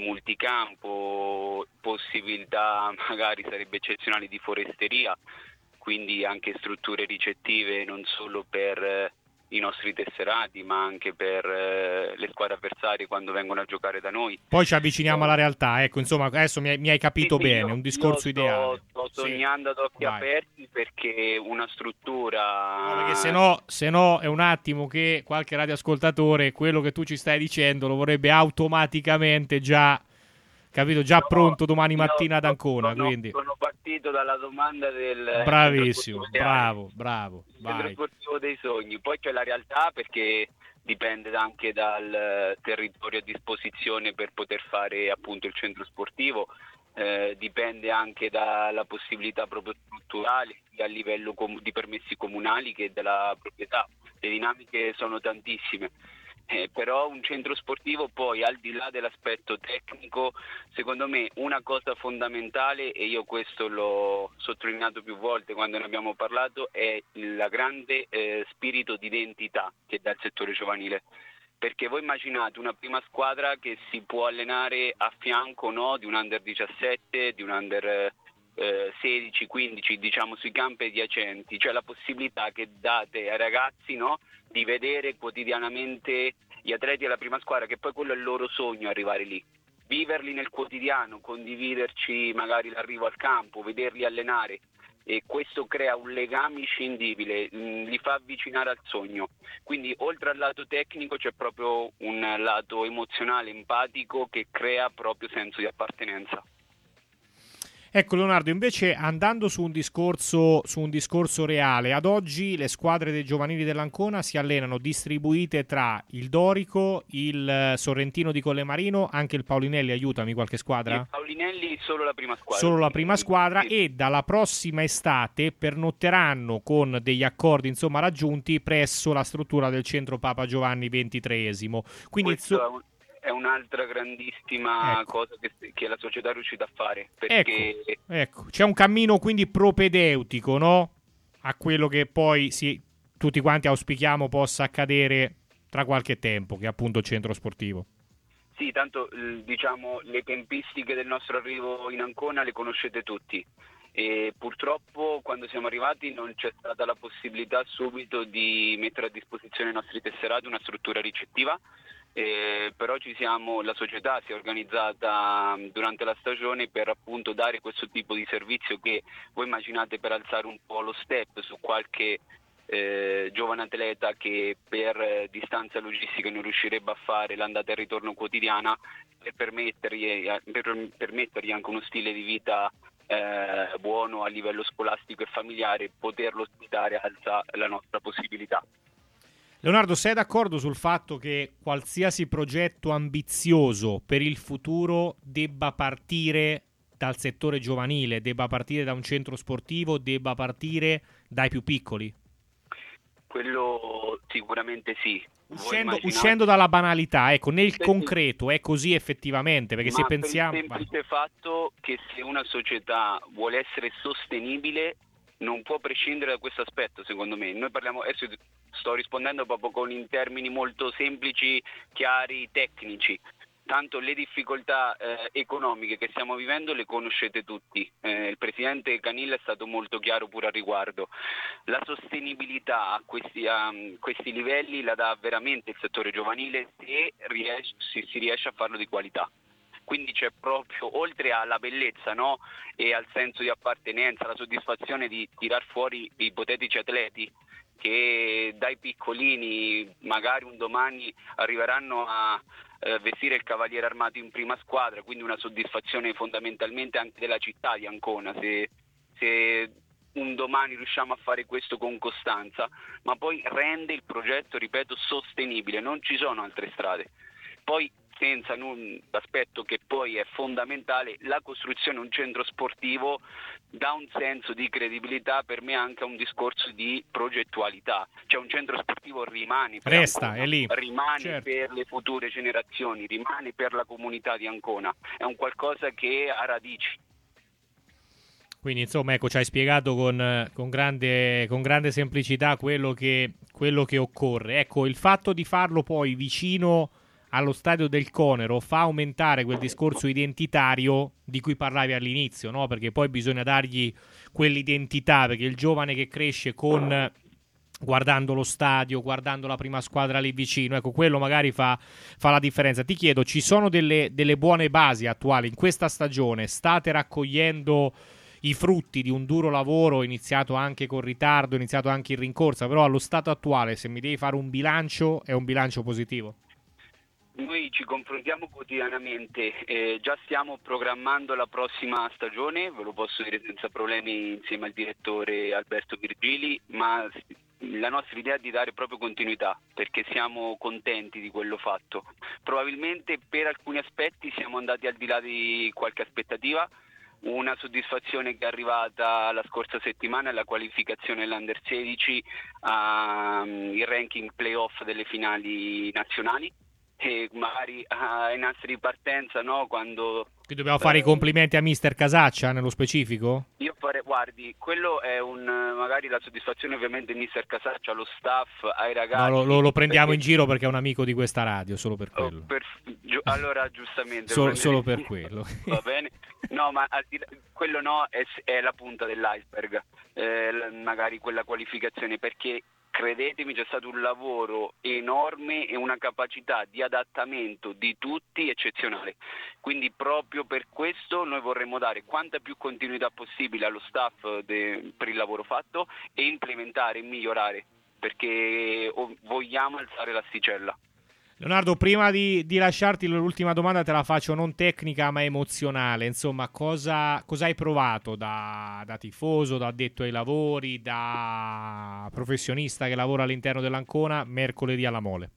multicampo, possibilità magari sarebbe eccezionali di foresteria, quindi anche strutture ricettive non solo per eh, i nostri tesserati ma anche per eh, le squadre avversarie quando vengono a giocare da noi. Poi ci avviciniamo alla realtà, ecco, insomma, adesso mi hai, mi hai capito Sì, sì, bene, io- un discorso io sto- ideale. Sto Sì. sognando ad occhi Vai. aperti perché una struttura... No, perché se no, se no è un attimo che qualche radioascoltatore quello che tu ci stai dicendo lo vorrebbe automaticamente già, capito, già No, pronto domani io mattina ad sono- Ancona, sono- quindi Sono partito dalla domanda del... bravissimo, centro sportivo ideale. bravo, bravo, Il centro vai. sportivo dei sogni, poi c'è la realtà perché dipende anche dal eh, territorio a disposizione per poter fare appunto il centro sportivo, eh, dipende anche dalla possibilità proprio strutturale sia a livello com- di permessi comunali che della proprietà. Le dinamiche sono tantissime. Eh, però un centro sportivo poi, al di là dell'aspetto tecnico, secondo me una cosa fondamentale, e io questo l'ho sottolineato più volte quando ne abbiamo parlato, è il grande eh, spirito di identità che dà il settore giovanile. Perché voi immaginate una prima squadra che si può allenare a fianco, no, di un under diciassette, di un under eh, sedici, quindici, diciamo sui campi adiacenti, cioè la possibilità che date ai ragazzi, no, di vedere quotidianamente gli atleti della prima squadra, che poi quello è il loro sogno, arrivare lì, viverli nel quotidiano, condividerci magari l'arrivo al campo, vederli allenare, e questo crea un legame inscindibile, mh, li fa avvicinare al sogno. Quindi oltre al lato tecnico c'è proprio un lato emozionale, empatico, che crea proprio senso di appartenenza. Ecco Leonardo, invece andando su un discorso su un discorso reale, ad oggi le squadre dei giovanili dell'Ancona si allenano distribuite tra il Dorico, il Sorrentino di Collemarino, anche il Paulinelli, aiutami, qualche squadra? Il Paulinelli solo la prima squadra. Solo la prima squadra, Sì. e dalla prossima estate pernotteranno con degli accordi insomma raggiunti presso la struttura del centro Papa Giovanni ventitreesimo. Quindi Questo so- è, un- è un'altra grandissima Ecco. cosa che, che la società è riuscita a fare, perché ecco, ecco, c'è un cammino quindi propedeutico, no? A quello che poi si, tutti quanti auspichiamo possa accadere tra qualche tempo, che è appunto il centro sportivo. sì, tanto eh, diciamo le tempistiche del nostro arrivo in Ancona le conoscete tutti, e purtroppo quando siamo arrivati non c'è stata la possibilità subito di mettere a disposizione ai nostri tesserati una struttura ricettiva. Eh, però ci siamo, la società si è organizzata mh, durante la stagione per appunto dare questo tipo di servizio, che voi immaginate, per alzare un po' lo step su qualche eh, giovane atleta che per eh, distanza logistica non riuscirebbe a fare l'andata e il ritorno quotidiana, per permettergli, eh, per permettergli anche uno stile di vita eh, buono a livello scolastico e familiare, poterlo ospitare alza la nostra possibilità. Leonardo, sei d'accordo sul fatto che qualsiasi progetto ambizioso per il futuro debba partire dal settore giovanile, debba partire da un centro sportivo, debba partire dai più piccoli? Quello sicuramente sì. Voi Uscendo, immaginate- uscendo dalla banalità, ecco, nel Sì, sì. concreto è così effettivamente, perché se Ma pensiamo... per il semplice fatto che se una società vuole essere sostenibile non può prescindere da questo aspetto, secondo me. Noi parliamo, adesso sto rispondendo proprio con in termini molto semplici, chiari, tecnici. Tanto le difficoltà eh, economiche che stiamo vivendo le conoscete tutti. Eh, il presidente Canilla è stato molto chiaro pure al riguardo. La sostenibilità a questi, a questi livelli la dà veramente il settore giovanile, se riesce, si, si riesce a farlo di qualità. Quindi c'è proprio, oltre alla bellezza, no, e al senso di appartenenza, la soddisfazione di tirar fuori ipotetici atleti che dai piccolini magari un domani arriveranno a eh, vestire il cavaliere armato in prima squadra, quindi una soddisfazione fondamentalmente anche della città di Ancona, se, se un domani riusciamo a fare questo con costanza, ma poi rende il progetto, ripeto, sostenibile, non ci sono altre strade. Poi senza un aspetto che poi è fondamentale, la costruzione di un centro sportivo dà un senso di credibilità, per me anche a un discorso di progettualità, cioè un centro sportivo rimane per Resta, Ancona, è lì. rimane Certo. per le future generazioni, rimane per la comunità di Ancona, è un qualcosa che ha radici. Quindi insomma, ecco, ci hai spiegato con, con, grande, con grande semplicità quello che, quello che occorre. Ecco, il fatto di farlo poi vicino allo stadio del Conero fa aumentare quel discorso identitario di cui parlavi all'inizio, no? Perché poi bisogna dargli quell'identità, perché il giovane che cresce con guardando lo stadio, guardando la prima squadra lì vicino, ecco, quello magari fa, fa la differenza. Ti chiedo, ci sono delle, delle buone basi attuali in questa stagione? State raccogliendo i frutti di un duro lavoro iniziato anche con ritardo, iniziato anche in rincorsa, però allo stato attuale, se mi devi fare un bilancio, è un bilancio positivo? Noi ci confrontiamo quotidianamente, eh, già stiamo programmando la prossima stagione, ve lo posso dire senza problemi insieme al direttore Alberto Virgili, ma la nostra idea è di dare proprio continuità, perché siamo contenti di quello fatto. Probabilmente per alcuni aspetti siamo andati al di là di qualche aspettativa. Una soddisfazione che è arrivata la scorsa settimana è la qualificazione dell'Under sedici al ranking playoff delle finali nazionali, e magari ai nastri di partenza, no, quando Qui dobbiamo fare i complimenti a mister Casaccia nello specifico? Io farei, guardi, quello è un, magari la soddisfazione ovviamente di mister Casaccia, allo staff, ai ragazzi. No, lo, lo, lo prendiamo perché... in giro perché è un amico di questa radio, solo per quello. Oh, per, gi- allora giustamente. Solo, solo per quello. Va bene. No, ma al di là, quello no, è, è la punta dell'iceberg, eh, magari quella qualificazione, perché credetemi c'è stato un lavoro enorme e una capacità di adattamento di tutti eccezionale, quindi proprio per questo noi vorremmo dare quanta più continuità possibile allo staff de, per il lavoro fatto e implementare e migliorare, perché vogliamo alzare l'asticella. Leonardo, prima di, di lasciarti l'ultima domanda te la faccio non tecnica ma emozionale, insomma cosa, cosa hai provato da, da tifoso, da addetto ai lavori, da professionista che lavora all'interno dell'Ancona mercoledì alla Mole?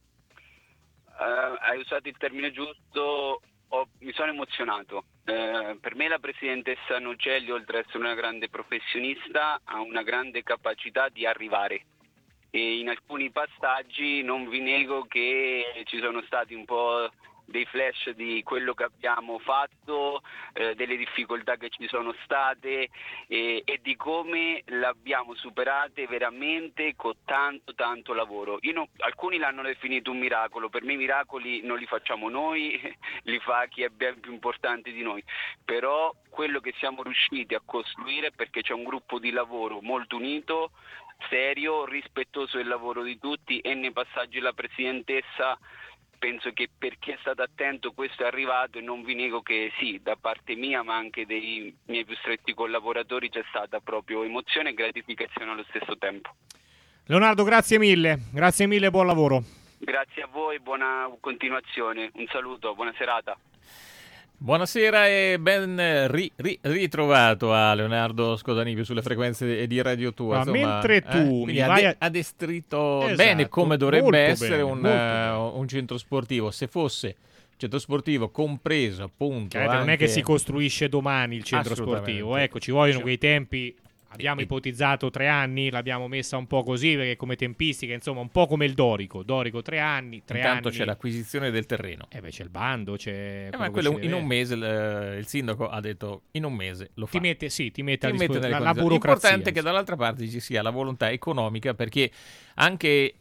Uh, hai usato il termine giusto, ho, mi sono emozionato. Uh, per me la presidentessa Nocelli, oltre ad essere una grande professionista, ha una grande capacità di arrivare. E in alcuni passaggi non vi nego che ci sono stati un po' dei flash di quello che abbiamo fatto, eh, delle difficoltà che ci sono state e, e di come l'abbiamo superate veramente con tanto tanto lavoro. Io non, alcuni l'hanno definito un miracolo, per me i miracoli non li facciamo noi, li fa chi è ben più importante di noi, però quello che siamo riusciti a costruire, perché c'è un gruppo di lavoro molto unito, serio, rispettoso del lavoro di tutti, e nei passaggi della presidentessa penso che per chi è stato attento questo è arrivato, e non vi nego che sì, da parte mia ma anche dei miei più stretti collaboratori c'è stata proprio emozione e gratificazione allo stesso tempo. Leonardo, grazie mille, grazie mille, buon lavoro. Grazie a voi, buona continuazione, un saluto, buona serata. Buonasera e ben ri, ri, ritrovato a Leonardo Scodanibio sulle frequenze di Radio Tua. Ma insomma, mentre tu eh, mi vai a... addestrito esatto, bene come dovrebbe essere bene, un, uh, un centro sportivo. Se fosse centro sportivo compreso appunto eh, anche... non è che si costruisce domani il centro sportivo, ecco, ci vogliono quei tempi. Abbiamo e, ipotizzato tre anni, l'abbiamo messa un po' così perché come tempistica, insomma, un po' come il Dorico. Dorico tre anni, tre Intanto anni. c'è l'acquisizione del terreno. Eh beh, c'è il bando, c'è... Eh, ma quello in un mese il, il sindaco ha detto in un mese lo fa. Ti mette, sì, ti mette, ti a mette dispo- la, la, la burocrazia. L'importante è che dall'altra parte ci sia la volontà economica, perché anche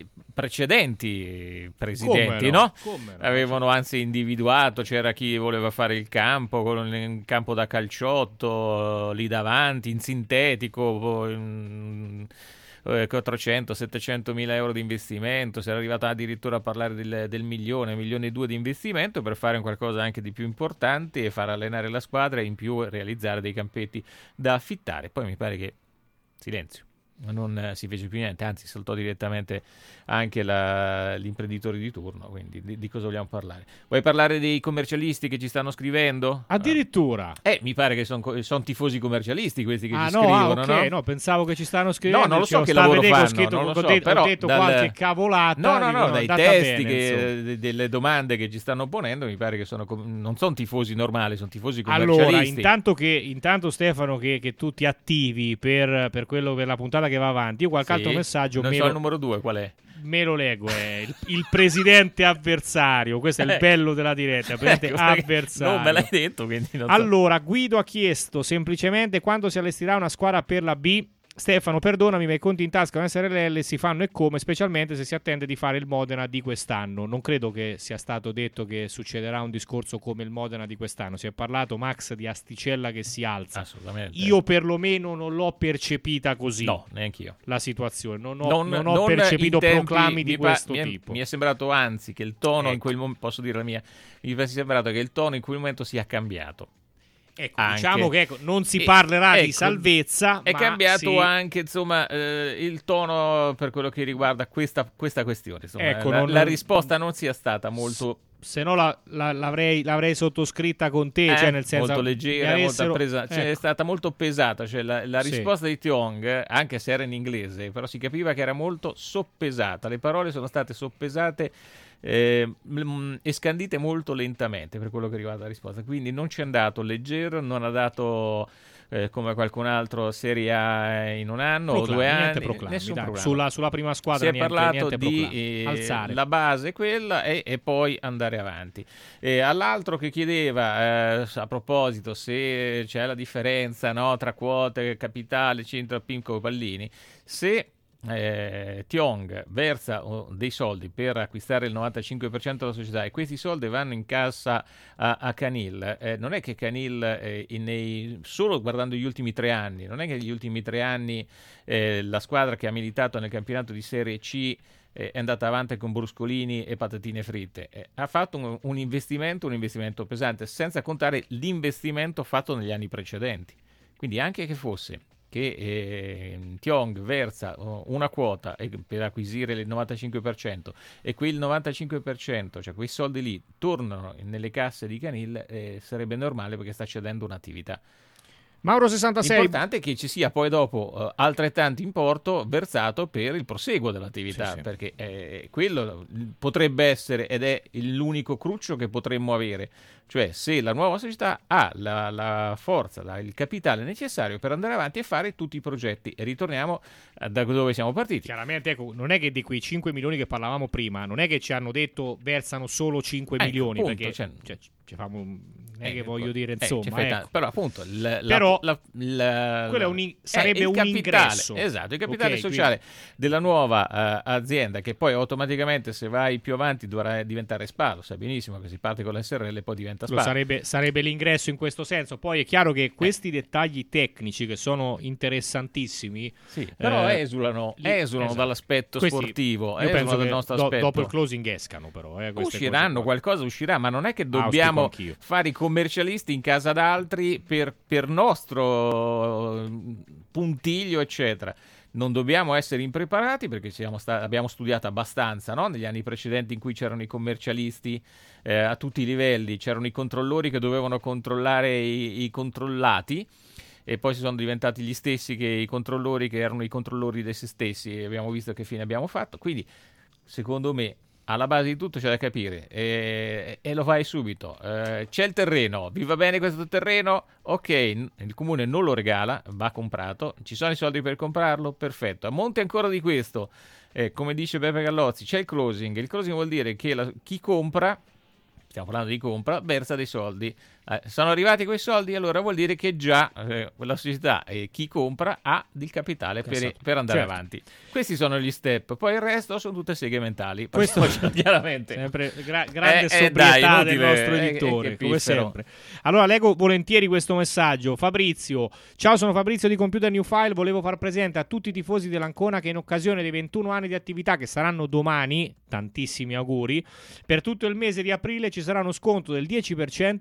precedenti presidenti Come no? no? Come no? avevano anzi individuato, c'era chi voleva fare il campo, con il campo da calciotto lì davanti, in sintetico, in quattrocento settecento mila euro di investimento, si era arrivato addirittura a parlare del, del milione, milione e due di investimento per fare qualcosa anche di più importante e far allenare la squadra e in più realizzare dei campetti da affittare. Poi mi pare che silenzio. non eh, si fece più niente, anzi saltò direttamente anche la, l'imprenditore di turno, quindi di, di cosa vogliamo parlare? Vuoi parlare dei commercialisti che ci stanno scrivendo? Addirittura? Eh, mi pare che sono son tifosi commercialisti questi che ah, ci no, scrivono, ah, ok, no? no, pensavo che ci stanno scrivendo. No, non lo so cioè, che lavoro fanno, scritto, non lo ho so, detto, però ho detto dal... qualche cavolata. No, no, no, dico, dai testi, bene, che, delle domande che ci stanno ponendo, mi pare che sono, non sono tifosi normali, sono tifosi commercialisti. Allora, intanto che intanto Stefano che, che tu ti attivi per, per quello per la puntata che va avanti, io qualche Sì, altro messaggio non me so lo, il numero due qual è? me lo leggo, è il, il presidente avversario, questo è il bello della diretta, il presidente ecco, avversario. Non me l'hai detto, quindi non so. Allora, Guido ha chiesto semplicemente quando si allestirà una squadra per la B. Stefano, perdonami, ma i conti in tasca con S R L si fanno e come, specialmente se si attende di fare il Modena di quest'anno. Non credo che sia stato detto che succederà un discorso come il Modena di quest'anno. Si è parlato, Max, di asticella che si alza. Assolutamente. Io perlomeno non l'ho percepita così. No, neanche io. La situazione. Non ho, Non, non ho non percepito tempi, proclami di mi questo pa- mi è, tipo. Mi è sembrato anzi che il tono ecco. in quel momento, posso dire la mia, mi è sembrato che il tono in quel momento sia cambiato. Ecco, Anche. diciamo che ecco, non si E, parlerà ecco, di salvezza, è ma cambiato sì. anche insomma eh, il tono per quello che riguarda questa, questa questione. Insomma, Ecco, la, non- la risposta non sia stata molto, se no la, la- l'avrei, l'avrei sottoscritta con te, eh, cioè nel senso molto mi leggera, avessero- molto presa, cioè, è ecco. stata molto pesata. Cioè, la, la Sì. risposta di Tiong, anche se era in inglese, però si capiva che era molto soppesata. Le parole sono state soppesate eh, m- e scandite molto lentamente per quello che riguarda la risposta. Quindi non ci è andato leggero, non ha dato eh, come qualcun altro Serie A in un anno Proclami, o due niente anni. proclami, Nessun dai. programma. Sulla, sulla prima squadra Si è niente, parlato niente di proclami. eh, Alzare. la base quella e, e poi andare avanti. E all'altro che chiedeva eh, a proposito se c'è la differenza, no, tra quote, capitale, centro, P I M, pallini, se eh, Tiong versa oh, dei soldi per acquistare il novantacinque per cento della società e questi soldi vanno in cassa a, a Canil, eh, non è che Canil eh, in- nei, solo guardando gli ultimi tre anni, non è che negli ultimi tre anni eh, la squadra che ha militato nel campionato di Serie C eh, è andata avanti con bruscolini e patatine fritte, eh, ha fatto un, un investimento un investimento pesante, senza contare l'investimento fatto negli anni precedenti. Quindi anche che fosse che eh, Tiong versa oh, una quota eh, per acquisire il novantacinque per cento e quel novantacinque per cento, cioè quei soldi lì, tornano nelle casse di Canil, eh, sarebbe normale perché sta cedendo un'attività. Mauro sessantasei. L'importante è che ci sia poi dopo uh, altrettanto importo versato per il proseguo dell'attività, Sì, sì. perché eh, quello potrebbe essere ed è l'unico cruccio che potremmo avere, cioè se la nuova società ha la, la forza, la, il capitale necessario per andare avanti e fare tutti i progetti. E ritorniamo uh, da dove siamo partiti. Chiaramente, ecco, non è che di quei cinque milioni che parlavamo prima, non è che ci hanno detto versano solo cinque Ecco, milioni, appunto, perché cioè- cioè, ci famo un- non è Eh, che voglio ecco, dire eh, insomma, ci fai ecco. tanto. Però appunto il- la- Però la- la- quello è un in- eh, sarebbe il un capitale, ingresso. esatto, il capitale Ok, sociale della nuova eh, azienda, che poi automaticamente se vai più avanti dovrà diventare SPA. Lo sai benissimo che si parte con l'S R L e poi diventa Lo SPA. sarebbe, sarebbe l'ingresso in questo senso. Poi è chiaro che questi dettagli tecnici che sono interessantissimi, Sì, però eh, esulano, li- esulano esatto. dall'aspetto Questi- sportivo, io esulano penso dal che nostro do- aspetto. dopo il closing escano, però eh, queste Usciranno, cose qua. qualcosa uscirà, ma non è che Auspico dobbiamo anch'io. fare i commercialisti in casa d'altri per, per nostro eh, puntiglio, eccetera. Non dobbiamo essere impreparati perché siamo sta- abbiamo studiato abbastanza, no? Negli anni precedenti in cui c'erano i commercialisti eh, a tutti i livelli, c'erano i controllori che dovevano controllare i, i controllati e poi si sono diventati gli stessi che i controllori che erano i controllori di se stessi e abbiamo visto che fine abbiamo fatto. Quindi secondo me alla base di tutto c'è da capire e, e lo fai subito. Eh, c'è il terreno, vi va bene questo terreno? Ok, n- il comune non lo regala, va comprato, ci sono i soldi per comprarlo? Perfetto. A monte ancora di questo, eh, come dice Beppe Gallozzi, c'è il closing. Il closing vuol dire che la- chi compra, stiamo parlando di compra, versa dei soldi. Eh, sono arrivati quei soldi, allora vuol dire che già eh, la società e chi compra ha del capitale per, Esatto. per andare Certo. avanti. Questi sono gli step, poi il resto sono tutte seghe mentali. Questo Passiamo chiaramente. Sempre gra- grande Eh, eh, sobrietà dai, del inutile, nostro eh, che editore, come piffero. sempre. Allora leggo volentieri questo messaggio. Fabrizio: ciao, sono Fabrizio di Computer New File, volevo far presente a tutti i tifosi dell'Ancona che in occasione dei ventuno anni di attività che saranno domani, tantissimi auguri, per tutto il mese di aprile ci sarà uno sconto del dieci per cento su tutte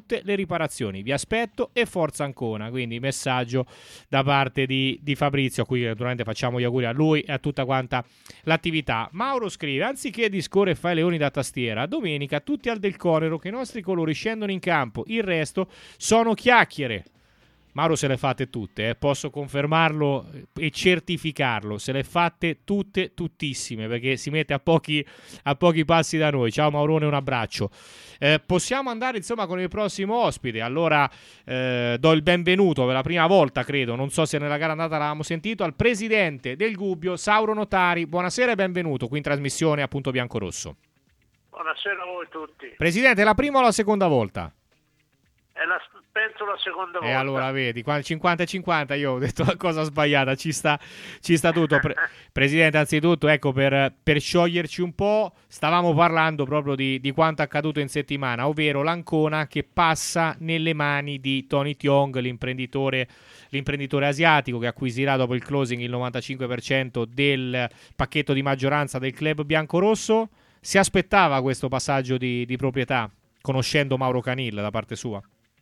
tutte le riparazioni. Vi aspetto e forza Ancona. Quindi messaggio da parte di, di Fabrizio, a cui naturalmente facciamo gli auguri a lui e a tutta quanta l'attività. Mauro scrive: anziché discorre e fai leoni da tastiera, domenica tutti al Del Conero che i nostri colori scendono in campo, il resto sono chiacchiere. Mauro se le fate tutte, eh. Posso confermarlo e certificarlo, se le fate tutte, tuttissime, perché si mette a pochi, a pochi passi da noi. Ciao Maurone, un abbraccio. Eh, possiamo andare insomma con il prossimo ospite. Allora eh, do il benvenuto per la prima volta, credo, non so se nella gara andata l'avevamo sentito, al presidente del Gubbio, Sauro Notari. Buonasera e benvenuto qui in trasmissione a Punto Biancorosso. Buonasera a voi tutti. Presidente, è la prima o la seconda volta? È la, penso la seconda volta. E allora vedi, cinquanta e cinquanta, io ho detto la cosa sbagliata, ci sta, ci sta tutto. Pre- Presidente, anzitutto, ecco, per, per scioglierci un po', stavamo parlando proprio di, di quanto accaduto in settimana, ovvero l'Ancona che passa nelle mani di Tony Tiong, l'imprenditore, l'imprenditore asiatico che acquisirà dopo il closing il novantacinque per cento del pacchetto di maggioranza del club biancorosso. Si aspettava questo passaggio di, di proprietà, conoscendo Mauro Canil da parte sua?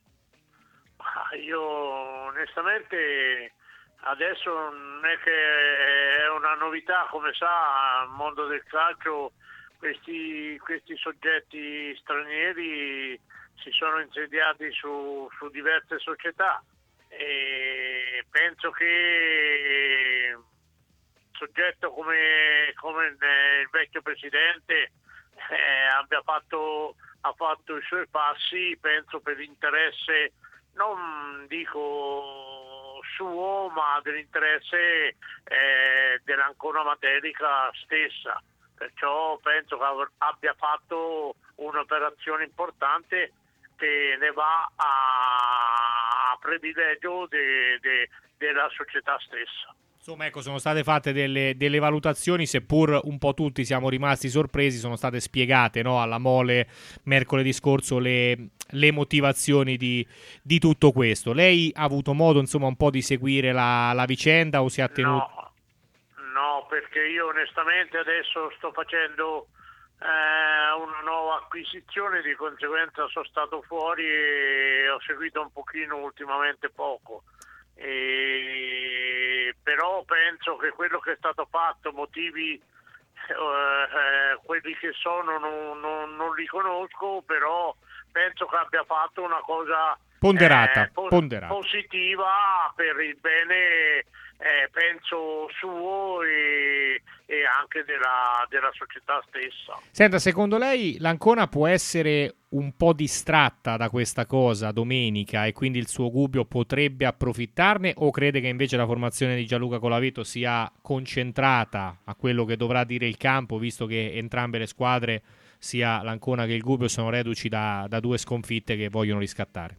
Io onestamente adesso non è che è una novità, come sa, al mondo del calcio questi, questi soggetti stranieri si sono insediati su, su diverse società e penso che un soggetto come, come il vecchio presidente eh, abbia fatto, ha fatto i suoi passi, penso per interesse non dico suo, ma dell'interesse eh, dell'Ancona Materica stessa. Perciò penso che abbia fatto un'operazione importante che ne va a, a privilegio de, de, della società stessa. Insomma, ecco, sono state fatte delle, delle valutazioni, seppur un po' tutti siamo rimasti sorpresi, sono state spiegate, no, alla Mole mercoledì scorso le, le motivazioni di, di tutto questo. Lei ha avuto modo, insomma, un po' di seguire la, la vicenda o si è attenuto? No, no, perché io onestamente adesso sto facendo eh, una nuova acquisizione, di conseguenza sono stato fuori e ho seguito un pochino ultimamente poco. E però penso che quello che è stato fatto, motivi eh, quelli che sono non, non, non li conosco, però penso che abbia fatto una cosa ponderata, eh, po- ponderata. positiva per il bene eh, penso suo e, e anche della, della società stessa. Senta, secondo lei l'Ancona può essere un po' distratta da questa cosa domenica e quindi il suo Gubbio potrebbe approfittarne, o crede che invece la formazione di Gianluca Colavito sia concentrata a quello che dovrà dire il campo, visto che entrambe le squadre, sia l'Ancona che il Gubbio, sono reduci da, da due sconfitte che vogliono riscattare?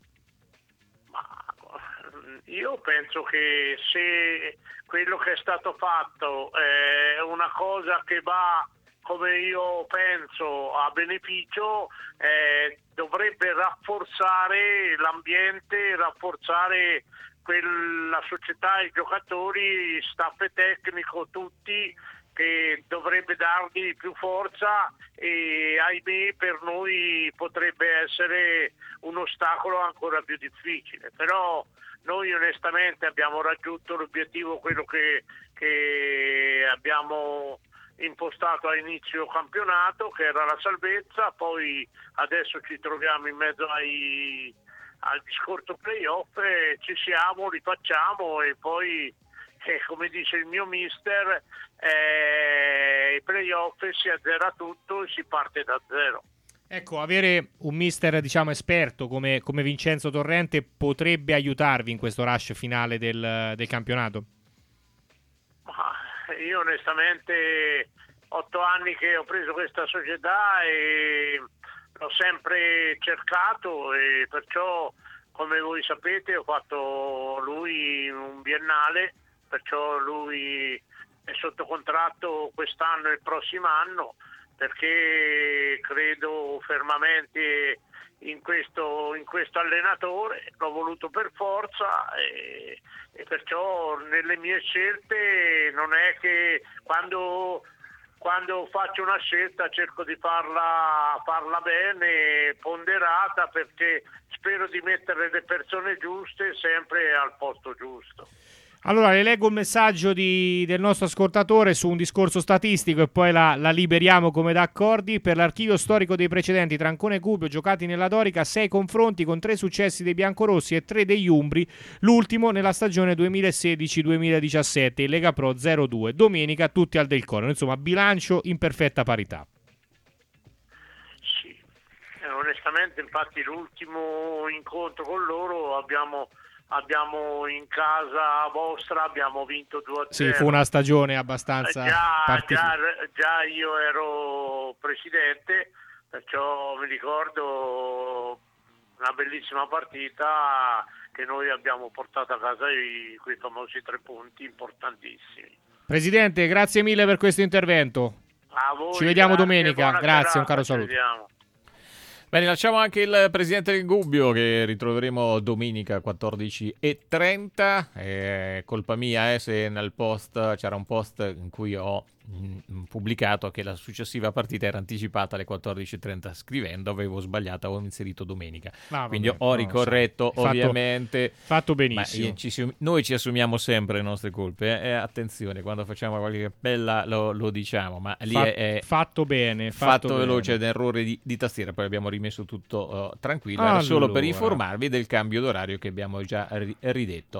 Io penso che se quello che è stato fatto è una cosa che va, come io penso, a beneficio, eh, dovrebbe rafforzare l'ambiente, rafforzare quella società, i giocatori, staff tecnico, tutti, che dovrebbe dargli più forza e ahimè per noi potrebbe essere un ostacolo ancora più difficile. Però noi onestamente abbiamo raggiunto l'obiettivo, quello che, che abbiamo impostato a inizio campionato, che era la salvezza. Poi adesso ci troviamo in mezzo ai, al discorso playoff, e ci siamo, li facciamo e poi eh, come dice il mio mister, eh, i playoff si azzera tutto e si parte da zero. Ecco, avere un mister, diciamo, esperto come, come Vincenzo Torrente potrebbe aiutarvi in questo rush finale del, del campionato? Ma io onestamente otto anni che ho preso questa società e l'ho sempre cercato, e perciò, come voi sapete, ho fatto lui un biennale, perciò lui è sotto contratto quest'anno e il prossimo anno, perché credo fermamente in questo, in questo allenatore, l'ho voluto per forza e, e perciò nelle mie scelte non è che quando, quando faccio una scelta cerco di farla, farla bene, ponderata, perché spero di mettere le persone giuste sempre al posto giusto. Allora, le leggo un messaggio di, del nostro ascoltatore su un discorso statistico e poi la, la liberiamo come d'accordi. Per l'archivio storico dei precedenti tra Ancona e Gubbio giocati nella Dorica, sei confronti con tre successi dei biancorossi e tre degli umbri, l'ultimo nella stagione duemilasedici duemiladiciassette, in Lega Pro zero due. Domenica tutti al Del Corno, insomma bilancio in perfetta parità. Sì, eh, onestamente infatti l'ultimo incontro con loro abbiamo... Abbiamo in casa vostra abbiamo vinto due a zero. Sì, fu una stagione abbastanza già, già, già io ero presidente, perciò mi ricordo una bellissima partita che noi abbiamo portato a casa i, quei famosi tre punti importantissimi. Presidente, grazie mille per questo intervento. A voi, ci vediamo grazie, domenica. Grazie, serata, un caro saluto. Bene, lasciamo anche il presidente del Gubbio che ritroveremo domenica quattordici e trenta. È colpa mia eh, se nel post c'era un post in cui ho mh, pubblicato che la successiva partita era anticipata alle quattordici e trenta. Scrivendo avevo sbagliato, avevo inserito domenica. Ah, quindi vabbè, ho ricorretto no, ovviamente. Fatto, fatto benissimo. Ma ci, noi ci assumiamo sempre le nostre colpe. Eh? E attenzione, quando facciamo qualche bella lo, lo diciamo. Ma lì Fat, è fatto bene. Fatto, fatto veloce, bene. È un errore di, di tastiera. Poi abbiamo rimesso tutto uh, tranquillo. Era allora. Solo per informarvi del cambio d'orario che abbiamo già ri- ridetto.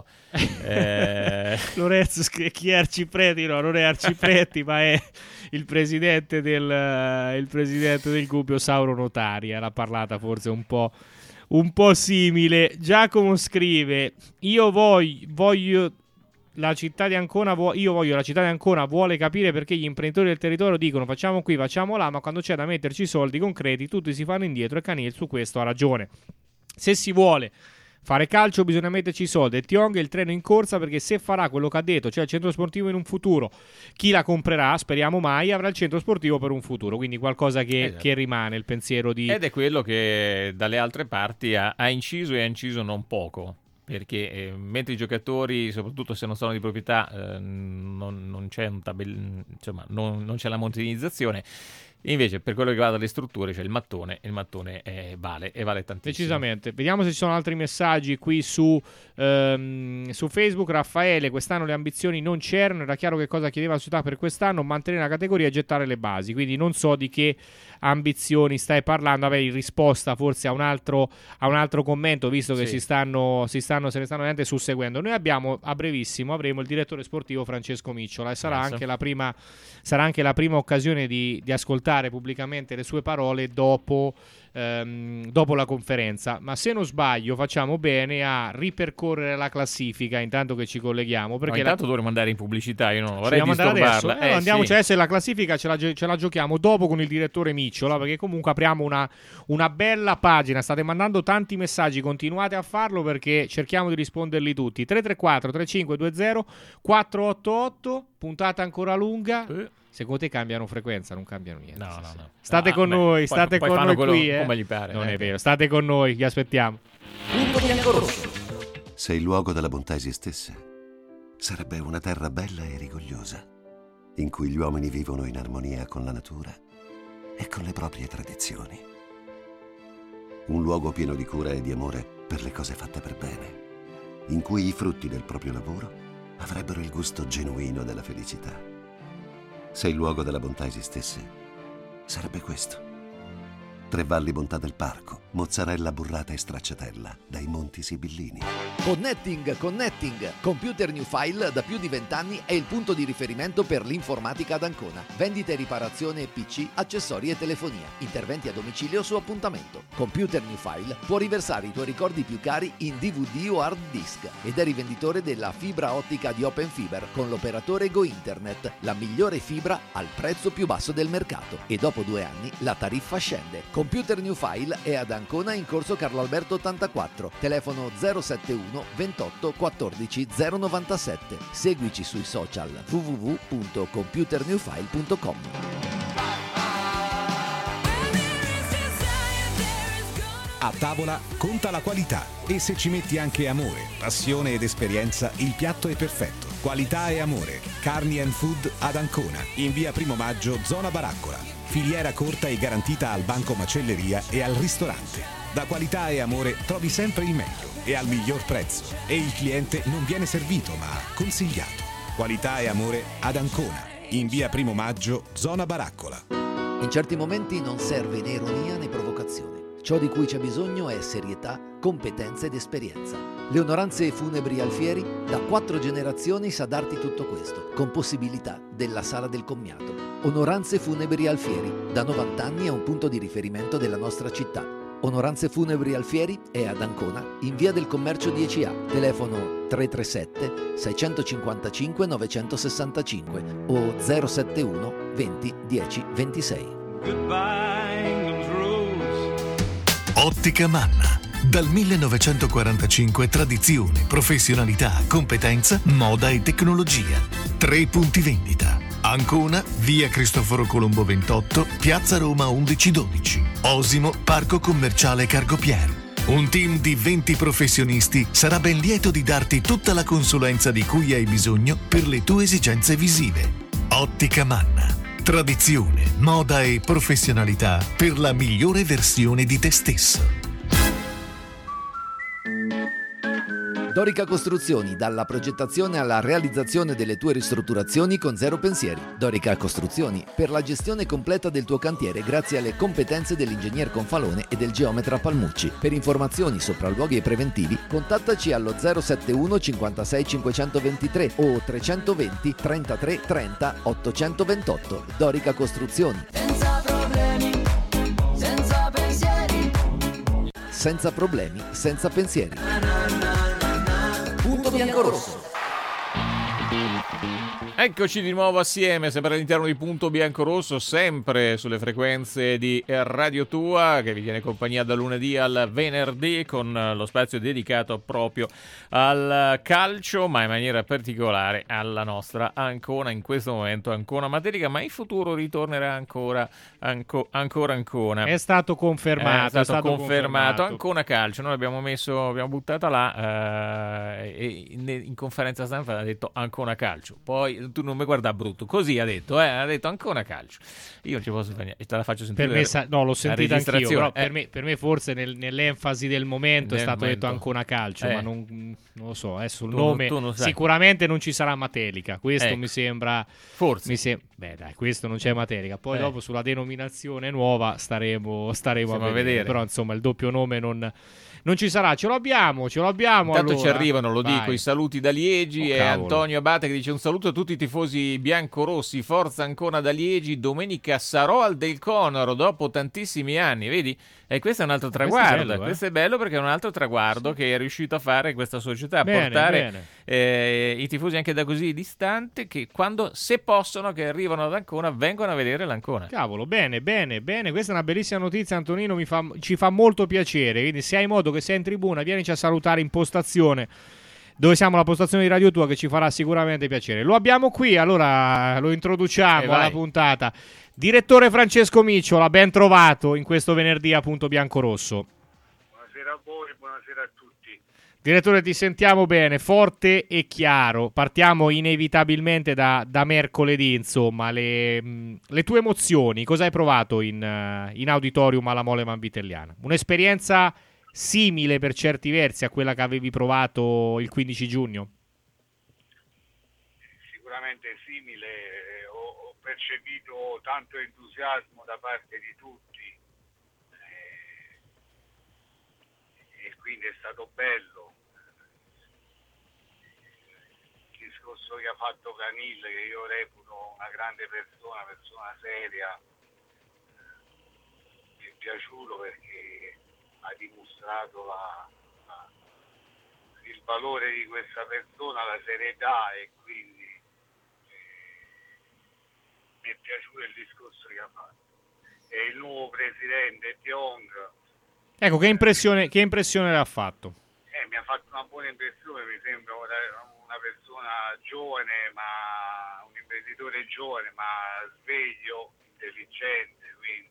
eh... Lorenzo, chi è Arcipreti? No, non è Arcipreti, ma è il presidente del, il presidente del Gubbio, Sauro Notari. Era parlata forse un po', un po' simile. Giacomo scrive: Io voglio, voglio la città di Ancona, io voglio la città di Ancona vuole capire perché gli imprenditori del territorio dicono facciamo qui, facciamo là, ma quando c'è da metterci soldi concreti tutti si fanno indietro, e Canil su questo ha ragione. Se si vuole fare calcio bisogna metterci i soldi, e Tiong è il treno in corsa, perché se farà quello che ha detto, cioè il centro sportivo in un futuro, chi la comprerà, speriamo mai, avrà il centro sportivo per un futuro, quindi qualcosa che, esatto. che rimane, il pensiero di... Ed è quello che dalle altre parti ha, ha inciso e ha inciso non poco. Perché eh, mentre i giocatori, soprattutto se non sono di proprietà, eh, non, non c'è un tabell- insomma, non, non c'è la monetizzazione. Invece per quello che riguarda le strutture c'è il mattone, e il mattone eh, vale e vale tantissimo. Decisamente. Vediamo se ci sono altri messaggi qui su, ehm, su Facebook. Raffaele: quest'anno le ambizioni non c'erano, era chiaro che cosa chiedeva la società per quest'anno, mantenere la categoria e gettare le basi, quindi non so di che ambizioni stai parlando. Avevi risposta forse a un altro, a un altro commento, visto che sì. si stanno, si stanno se ne stanno veramente susseguendo. Noi abbiamo a brevissimo avremo il direttore sportivo Francesco Micciola, e sarà anche la prima sarà anche la prima occasione di, di ascoltare pubblicamente le sue parole dopo, ehm, dopo la conferenza. Ma se non sbaglio facciamo bene a ripercorrere la classifica intanto che ci colleghiamo, perché no, intanto la... dovremmo andare in pubblicità, io non vorrei disturbarla. Eh, eh, andiamoci sì. adesso, la classifica ce la, ce la giochiamo dopo con il direttore Micciola, perché comunque apriamo una, una bella pagina. State mandando tanti messaggi, continuate a farlo perché cerchiamo di risponderli tutti. Tre tre quattro tre cinque due zero quattro otto otto, puntata ancora lunga. eh. Secondo te cambiano frequenza? Non cambiano niente. No, no, no. State ah, con beh, noi, poi, state poi con noi quello qui. Eh. Come gli pare. Non eh. è vero, state con noi, vi aspettiamo. Punto biancorosso. Se il luogo della bontà esistesse, sarebbe una terra bella e rigogliosa, in cui gli uomini vivono in armonia con la natura e con le proprie tradizioni. Un luogo pieno di cura e di amore per le cose fatte per bene, in cui i frutti del proprio lavoro avrebbero il gusto genuino della felicità. Se il luogo della bontà esistesse, sarebbe questo. Tre valli bontà del parco, mozzarella burrata e stracciatella dai Monti Sibillini. Connecting, Connecting. Computer New File da più di vent'anni è il punto di riferimento per l'informatica ad Ancona. Vendita e riparazione P C, accessori e telefonia. Interventi a domicilio su appuntamento. Computer New File può riversare i tuoi ricordi più cari in D V D o hard disk ed è rivenditore della fibra ottica di Open Fiber con l'operatore Go Internet, la migliore fibra al prezzo più basso del mercato. E dopo due anni la tariffa scende. Computer New File è ad Ancona in corso Carlo Alberto ottantaquattro, telefono zero sette uno ventotto quattordici zero novantasette. Seguici sui social w w w punto computer new file punto com. A tavola conta la qualità, e se ci metti anche amore, passione ed esperienza, il piatto è perfetto. Qualità e amore. Carni and Food ad Ancona, in via Primo Maggio, zona Baraccola. Filiera corta e garantita al banco macelleria e al ristorante. Da Qualità e amore trovi sempre il meglio e al miglior prezzo. E il cliente non viene servito, ma consigliato. Qualità e amore ad Ancona, in via Primo Maggio, zona Baraccola. In certi momenti non serve né ironia né provocazione. Ciò di cui c'è bisogno è serietà, competenza ed esperienza. Le Onoranze Funebri Alfieri da quattro generazioni sa darti tutto questo, con possibilità della sala del commiato. Onoranze Funebri Alfieri, da novanta anni è un punto di riferimento della nostra città. Onoranze Funebri Alfieri è ad Ancona, in via del Commercio dieci A, telefono tre tre sette sei cinque nove sei sei o zero sette uno venti dieci ventisei. Ottica Manna. Dal millenovecentoquarantacinque tradizione, professionalità, competenza, moda e tecnologia. Tre punti vendita. Ancona, via Cristoforo Colombo ventotto, piazza Roma undici dodici. Osimo, parco commerciale Cargopier. Un team di venti professionisti sarà ben lieto di darti tutta la consulenza di cui hai bisogno per le tue esigenze visive. Ottica Manna. Tradizione, moda e professionalità per la migliore versione di te stesso. Dorica Costruzioni, dalla progettazione alla realizzazione delle tue ristrutturazioni con zero pensieri. Dorica Costruzioni, per la gestione completa del tuo cantiere grazie alle competenze dell'ingegner Confalone e del geometra Palmucci. Per informazioni, sopralluoghi e preventivi, contattaci allo zero sette uno cinquantasei cinquecentoventitré o trecentoventi trentatré trenta ottocentoventotto. Dorica Costruzioni. Senza problemi, senza pensieri. Senza problemi, senza pensieri. Punto bianco-rosso. Eccoci di nuovo assieme, sempre all'interno di Punto Bianco-Rosso, sempre sulle frequenze di Radio Tua, che vi tiene compagnia da lunedì al venerdì, con lo spazio dedicato proprio al calcio, ma in maniera particolare alla nostra Ancona, in questo momento Ancona Materica, ma in futuro ritornerà ancora anco, ancora Ancona. È stato confermato. È stato, è stato confermato. confermato. Ancona Calcio, noi l'abbiamo messo, abbiamo buttata là eh, e in, in conferenza stampa ha detto Ancona Calcio, poi tu non mi guarda brutto, così ha detto, eh, ha detto Ancona Calcio. Io non ci posso fare niente, te la faccio sentire. Per me, sa- no, l'ho sentita anch'io, però eh. per, me, per me forse nel, nell'enfasi del momento Nel è stato momento. detto Ancona Calcio, Eh. ma non, non lo so, adesso il Tu nome non- tu non sai. sicuramente non ci sarà Matelica, questo Ecco. mi sembra, forse. mi sem- beh dai, questo non c'è Matelica, poi Eh. dopo sulla denominazione nuova staremo, staremo a, Stiamo a vedere. vedere. Però insomma il doppio nome non, non ci sarà, ce lo abbiamo, ce lo abbiamo. Intanto allora. ci arrivano, lo Vai. dico, i saluti da Liegi. Oh, e cavolo. Antonio Abate che dice un saluto a tutti i tifosi biancorossi, forza Ancona da Liegi, domenica sarò al Del Conoro dopo tantissimi anni, vedi? E questo è un altro Questo è traguardo, bello, eh. questo è bello perché è un altro traguardo che è riuscito a fare questa società, a Bene, portare bene. eh, i tifosi anche da così distante, che quando, se possono, che arrivano ad Ancona, vengono a vedere l'Ancona. Cavolo, bene, bene, bene. Questa è una bellissima notizia, Antonino. Mi fa, ci fa molto piacere. Quindi, se hai modo che sei in tribuna, vienici a salutare in postazione, dove siamo alla postazione di Radio Tua, che ci farà sicuramente piacere. Lo abbiamo qui, allora lo introduciamo Eh, vai. alla puntata. Direttore Francesco Micciola, ben trovato in questo venerdì a Punto Bianco-Rosso. Buonasera a voi, buonasera a tutti. Direttore, ti sentiamo bene, forte e chiaro. Partiamo inevitabilmente da, da mercoledì, insomma, le, mh, le tue emozioni. Cosa hai provato in, uh, in auditorium alla Mole Manvitelliana? Un'esperienza simile per certi versi a quella che avevi provato il quindici giugno? Sicuramente simile, eh, ho, ho percepito tanto entusiasmo da parte di tutti eh, e quindi è stato bello. Il discorso che ha fatto Canille, che io reputo una grande persona, persona seria, mi è piaciuto perché ha dimostrato la, la, il valore di questa persona, la serietà, e quindi mi è piaciuto il discorso che ha fatto. E il nuovo presidente Tiong Ecco, che impressione, che impressione le ha fatto? eh, mi ha fatto una buona impressione, mi sembra una, una persona giovane, ma un imprenditore giovane, ma sveglio, intelligente, quindi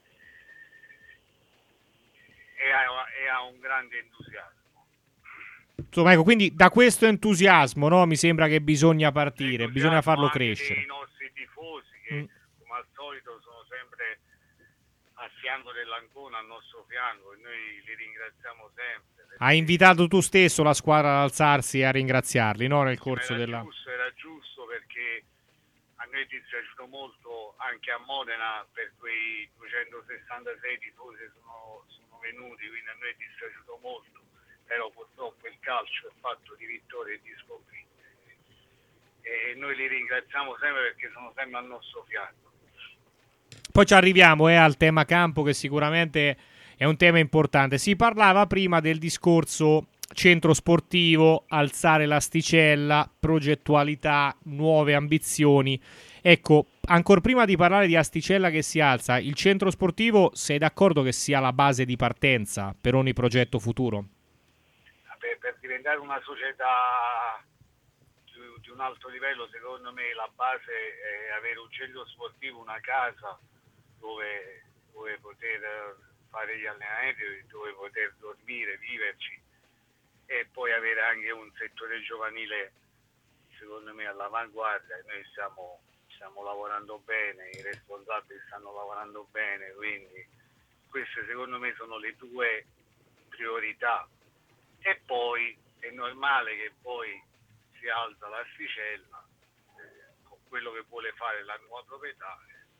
e ha, e ha un grande entusiasmo. Insomma, ecco, quindi da questo entusiasmo, no, mi sembra che bisogna partire, bisogna farlo crescere. I nostri tifosi che Mm. come al solito sono sempre a fianco dell'Ancona, al nostro fianco, e noi li ringraziamo sempre. Hai invitato tu stesso la squadra ad alzarsi e a ringraziarli, no, nel corso era della... giusto, era giusto perché a noi è dispiaciuto molto anche a Modena per quei duecentosessantasei tifosi che sono, sono venuti, quindi a noi è dispiaciuto molto, però purtroppo il calcio è fatto di vittorie e di sconfitte e noi li ringraziamo sempre perché sono sempre al nostro fianco. Poi ci arriviamo eh, al tema campo, che sicuramente è un tema importante. Si parlava prima del discorso centro sportivo, alzare l'asticella, progettualità, nuove ambizioni. Ecco, ancora prima di parlare di asticella che si alza, il centro sportivo, sei d'accordo che sia la base di partenza per ogni progetto futuro? Per, per diventare una società di, di un alto livello, secondo me la base è avere un centro sportivo, una casa dove, dove poter fare gli allenamenti, dove poter dormire, viverci, e poi avere anche un settore giovanile, secondo me, all'avanguardia. Noi stiamo, stiamo lavorando bene, i responsabili stanno lavorando bene, quindi queste secondo me sono le due priorità. E poi è normale che poi si alza l'asticella eh, con quello che vuole fare la nuova proprietà,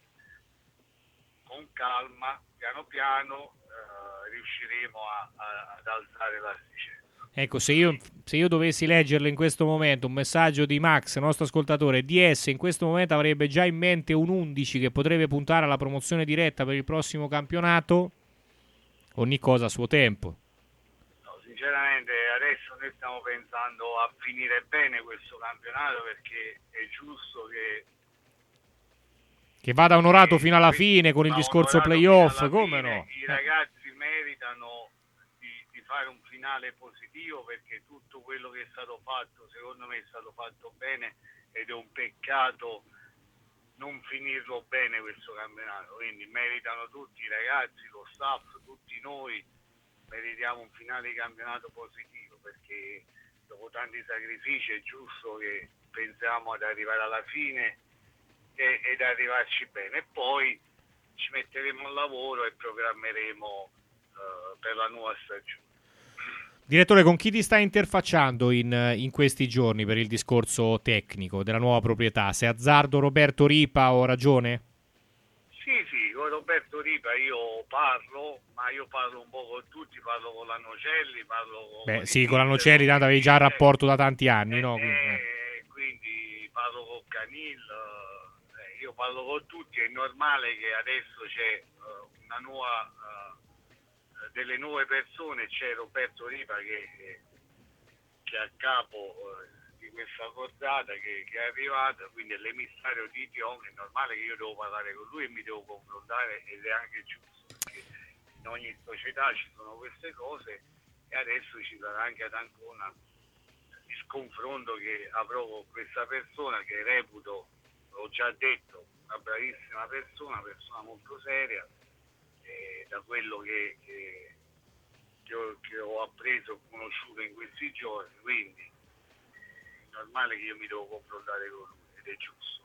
con calma, piano piano eh, riusciremo a, a, ad alzare l'asticella. Ecco, se io, se io dovessi leggerle in questo momento un messaggio di Max, nostro ascoltatore, D S in questo momento avrebbe già in mente un undici che potrebbe puntare alla promozione diretta per il prossimo campionato, ogni cosa a suo tempo. No, sinceramente adesso noi stiamo pensando a finire bene questo campionato perché è giusto che Che vada onorato fino alla fine con il va discorso onorato playoff, fino alla come fine. no? I ragazzi meritano di, di fare un finale positivo perché tutto quello che è stato fatto secondo me è stato fatto bene ed è un peccato non finirlo bene questo campionato, quindi meritano tutti i ragazzi, lo staff, tutti noi meritiamo un finale di campionato positivo perché dopo tanti sacrifici è giusto che pensiamo ad arrivare alla fine e, ed arrivarci bene, e poi ci metteremo al lavoro e programmeremo uh, per la nuova stagione. Direttore, con chi ti stai interfacciando in, in questi giorni per il discorso tecnico della nuova proprietà? Se azzardo Roberto Ripa ho ragione? Sì, sì, con Roberto Ripa io parlo, ma io parlo un po' con tutti, parlo con la Nocelli, parlo con... Beh, sì, con la Nocelli tanto avevi già il rapporto da tanti anni, no? Quindi, eh. Eh, quindi parlo con Canil, eh, io parlo con tutti, è normale che adesso c'è uh, una nuova... Uh, delle nuove persone, c'è Roberto Ripa che, che è a capo eh, di questa cordata che, che è arrivata, quindi è l'emissario di Dion, è normale che io devo parlare con lui e mi devo confrontare, ed è anche giusto perché in ogni società ci sono queste cose e adesso ci sarà anche ad Ancona il confronto che avrò con questa persona che reputo, l'ho già detto, una bravissima persona, una persona molto seria. Eh, da quello che, che, che, ho, che ho appreso e conosciuto in questi giorni, quindi è normale che io mi devo confrontare con lui ed è giusto.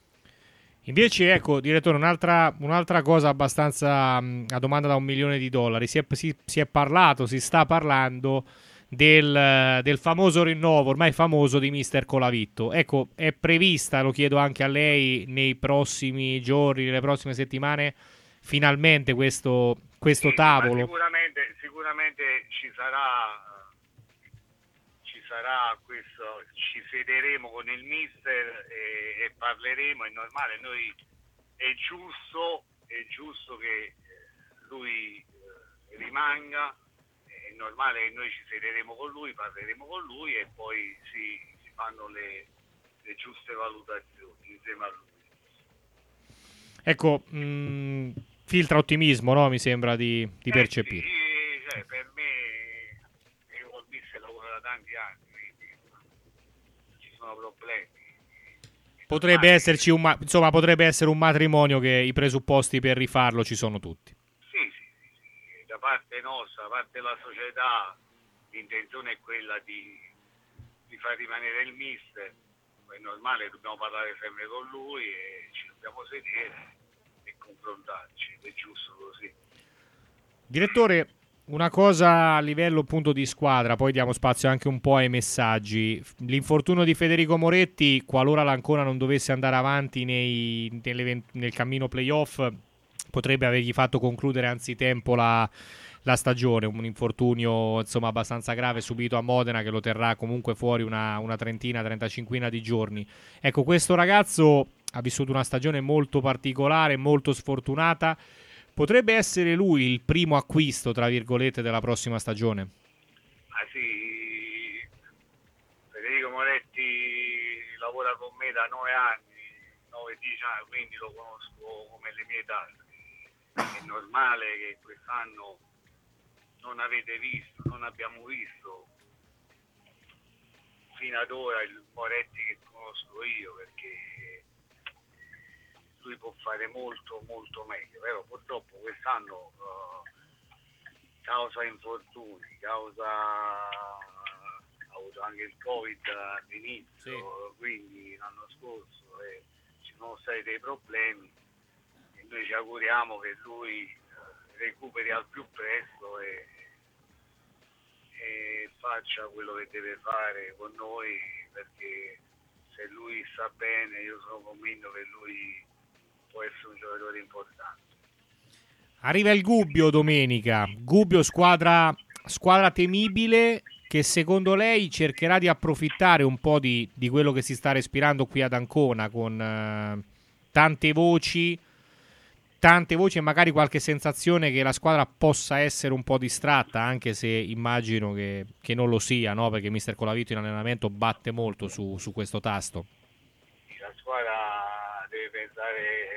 Invece, ecco, direttore, un'altra, un'altra cosa abbastanza mh, a domanda da un milione di dollari. Si è, si, si è parlato, si sta parlando del, del famoso rinnovo, ormai famoso, di mister Colavitto. Ecco, è prevista, lo chiedo anche a lei, nei prossimi giorni, nelle prossime settimane, finalmente questo, questo sì, tavolo? Sicuramente, sicuramente ci sarà, ci sarà questo, ci siederemo con il mister e, e parleremo, è normale, noi è giusto, è giusto che lui rimanga, è normale che noi ci siederemo con lui, parleremo con lui e poi si, si fanno le, le giuste valutazioni insieme a lui. Ecco, mh, filtra ottimismo, no? Mi sembra di, di percepire. Eh sì, cioè, per me, io ho visto che lavoro da tanti anni, quindi ci sono problemi. Potrebbe esserci un, ma- insomma, potrebbe essere un matrimonio che i presupposti per rifarlo ci sono tutti. Sì, sì, sì, sì. Da parte nostra, da parte della società, l'intenzione è quella di, di far rimanere il mister, è normale, dobbiamo parlare sempre con lui e ci dobbiamo sedere e confrontarci, è giusto così. Direttore, una cosa a livello appunto di squadra, poi diamo spazio anche un po' ai messaggi. L'infortunio di Federico Moretti, qualora l'Ancona non dovesse andare avanti nei, nel cammino playoff, potrebbe avergli fatto concludere anzitempo la, la stagione. Un infortunio insomma abbastanza grave subito a Modena che lo terrà comunque fuori una, una trentina, trentacinquina di giorni. Ecco, questo ragazzo ha vissuto una stagione molto particolare, molto sfortunata. Potrebbe essere lui il primo acquisto, tra virgolette, della prossima stagione? Ah sì, Federico Moretti lavora con me da nove anni, nove dieci anni, quindi lo conosco come le mie tasche. È normale che quest'anno non avete visto, non abbiamo visto fino ad ora il Moretti che conosco io, perché lui può fare molto molto meglio, però purtroppo quest'anno uh, causa infortuni, causa ha avuto anche il Covid all'inizio, sì. Quindi l'anno scorso eh, ci sono stati dei problemi e noi ci auguriamo che lui uh, recuperi al più presto e, e faccia quello che deve fare con noi, perché se lui sta bene io sono convinto che lui può essere un giocatore importante. Arriva il Gubbio domenica. Gubbio squadra, squadra temibile che secondo lei cercherà di approfittare un po' di, di quello che si sta respirando qui ad Ancona, con eh, tante voci tante voci e magari qualche sensazione che la squadra possa essere un po' distratta, anche se immagino che, che non lo sia, no? Perché mister Colavito in allenamento batte molto su, su questo tasto. La squadra deve pensare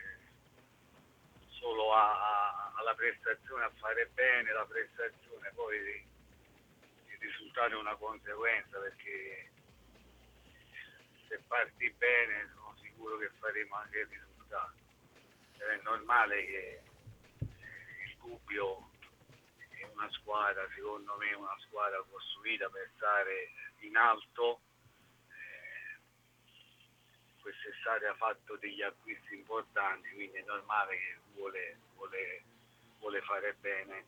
solo a, a, alla prestazione, a fare bene la prestazione, poi il risultato è una conseguenza, perché se parti bene sono sicuro che faremo anche il risultato. È normale che il Gubbio è una squadra, secondo me una squadra costruita per stare in alto. Quest'estate ha fatto degli acquisti importanti, quindi è normale che vuole, vuole, vuole fare bene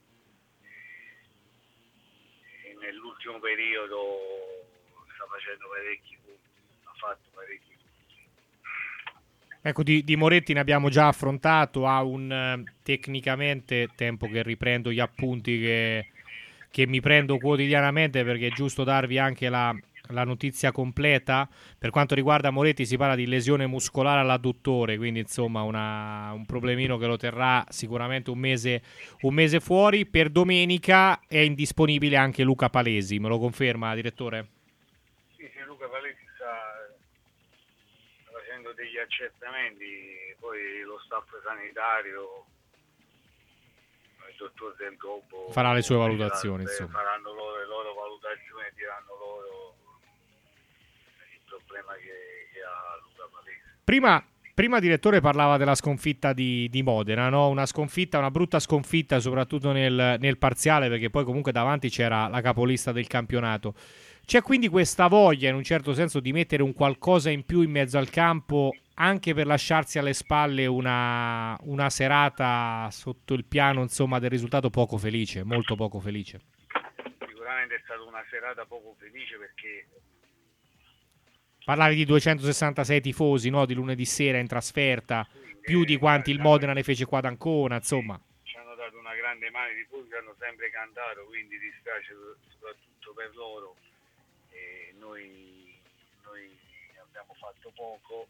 e nell'ultimo periodo sta facendo parecchi punti, ha fatto parecchi punti. Ecco, di, di Moretti ne abbiamo già affrontato, ha un eh, tecnicamente, tempo che riprendo gli appunti che, che mi prendo quotidianamente, perché è giusto darvi anche la la notizia completa. Per quanto riguarda Moretti si parla di lesione muscolare all'adduttore, quindi insomma una, un problemino che lo terrà sicuramente un mese, un mese fuori. Per domenica è indisponibile anche Luca Palesi, me lo conferma, direttore? Sì, sì, Luca Palesi sta, sta facendo degli accertamenti, poi lo staff sanitario, il dottor Del Gobbo farà le sue valutazioni, faranno, insomma. faranno loro le loro valutazioni e diranno loro problema che, che ha Luca Palesi. Prima, prima direttore parlava della sconfitta di, di Modena, no? Una sconfitta, una brutta sconfitta soprattutto nel, nel parziale, perché poi comunque davanti c'era la capolista del campionato. C'è quindi questa voglia in un certo senso di mettere un qualcosa in più in mezzo al campo, anche per lasciarsi alle spalle una, una serata sotto il piano insomma del risultato poco felice, molto poco felice. Sicuramente è stata una serata poco felice, perché parlavi di duecentosessantasei tifosi, no? Di lunedì sera in trasferta, più di quanti il Modena ne fece qua ad Ancona, insomma. Ci hanno dato una grande mano, i tifosi hanno sempre cantato, quindi dispiace soprattutto per loro. E noi, noi abbiamo fatto poco,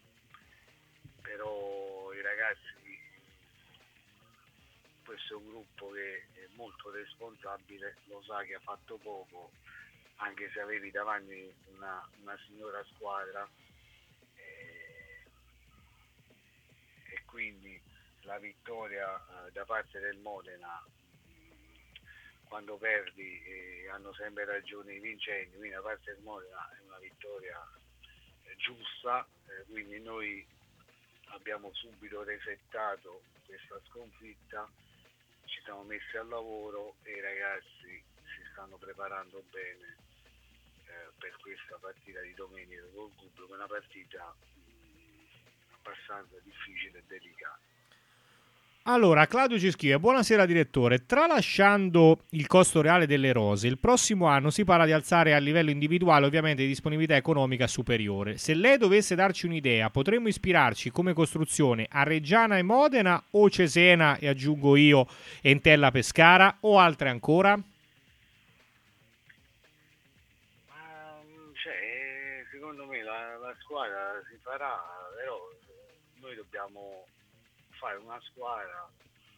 però i ragazzi, questo è un gruppo che è molto responsabile, lo sa che ha fatto poco, anche se avevi davanti una, una signora squadra, e, e quindi la vittoria eh, da parte del Modena, quando perdi eh, hanno sempre ragione i vincenti, quindi da parte del Modena è una vittoria eh, giusta, eh, quindi noi abbiamo subito resettato questa sconfitta, ci siamo messi al lavoro e i ragazzi si stanno preparando bene eh, per questa partita di domenica col Gubbio, che è una partita mh, abbastanza difficile e delicata. Allora, Claudio ci scrive: buonasera direttore, tralasciando il costo reale delle rose, il prossimo anno si parla di alzare a livello individuale ovviamente di disponibilità economica superiore. Se lei dovesse darci un'idea, potremmo ispirarci come costruzione a Reggiana e Modena o Cesena, e aggiungo io, Entella Pescara, o altre ancora? Ma, cioè, secondo me la, la squadra si farà, però noi dobbiamo fare una squadra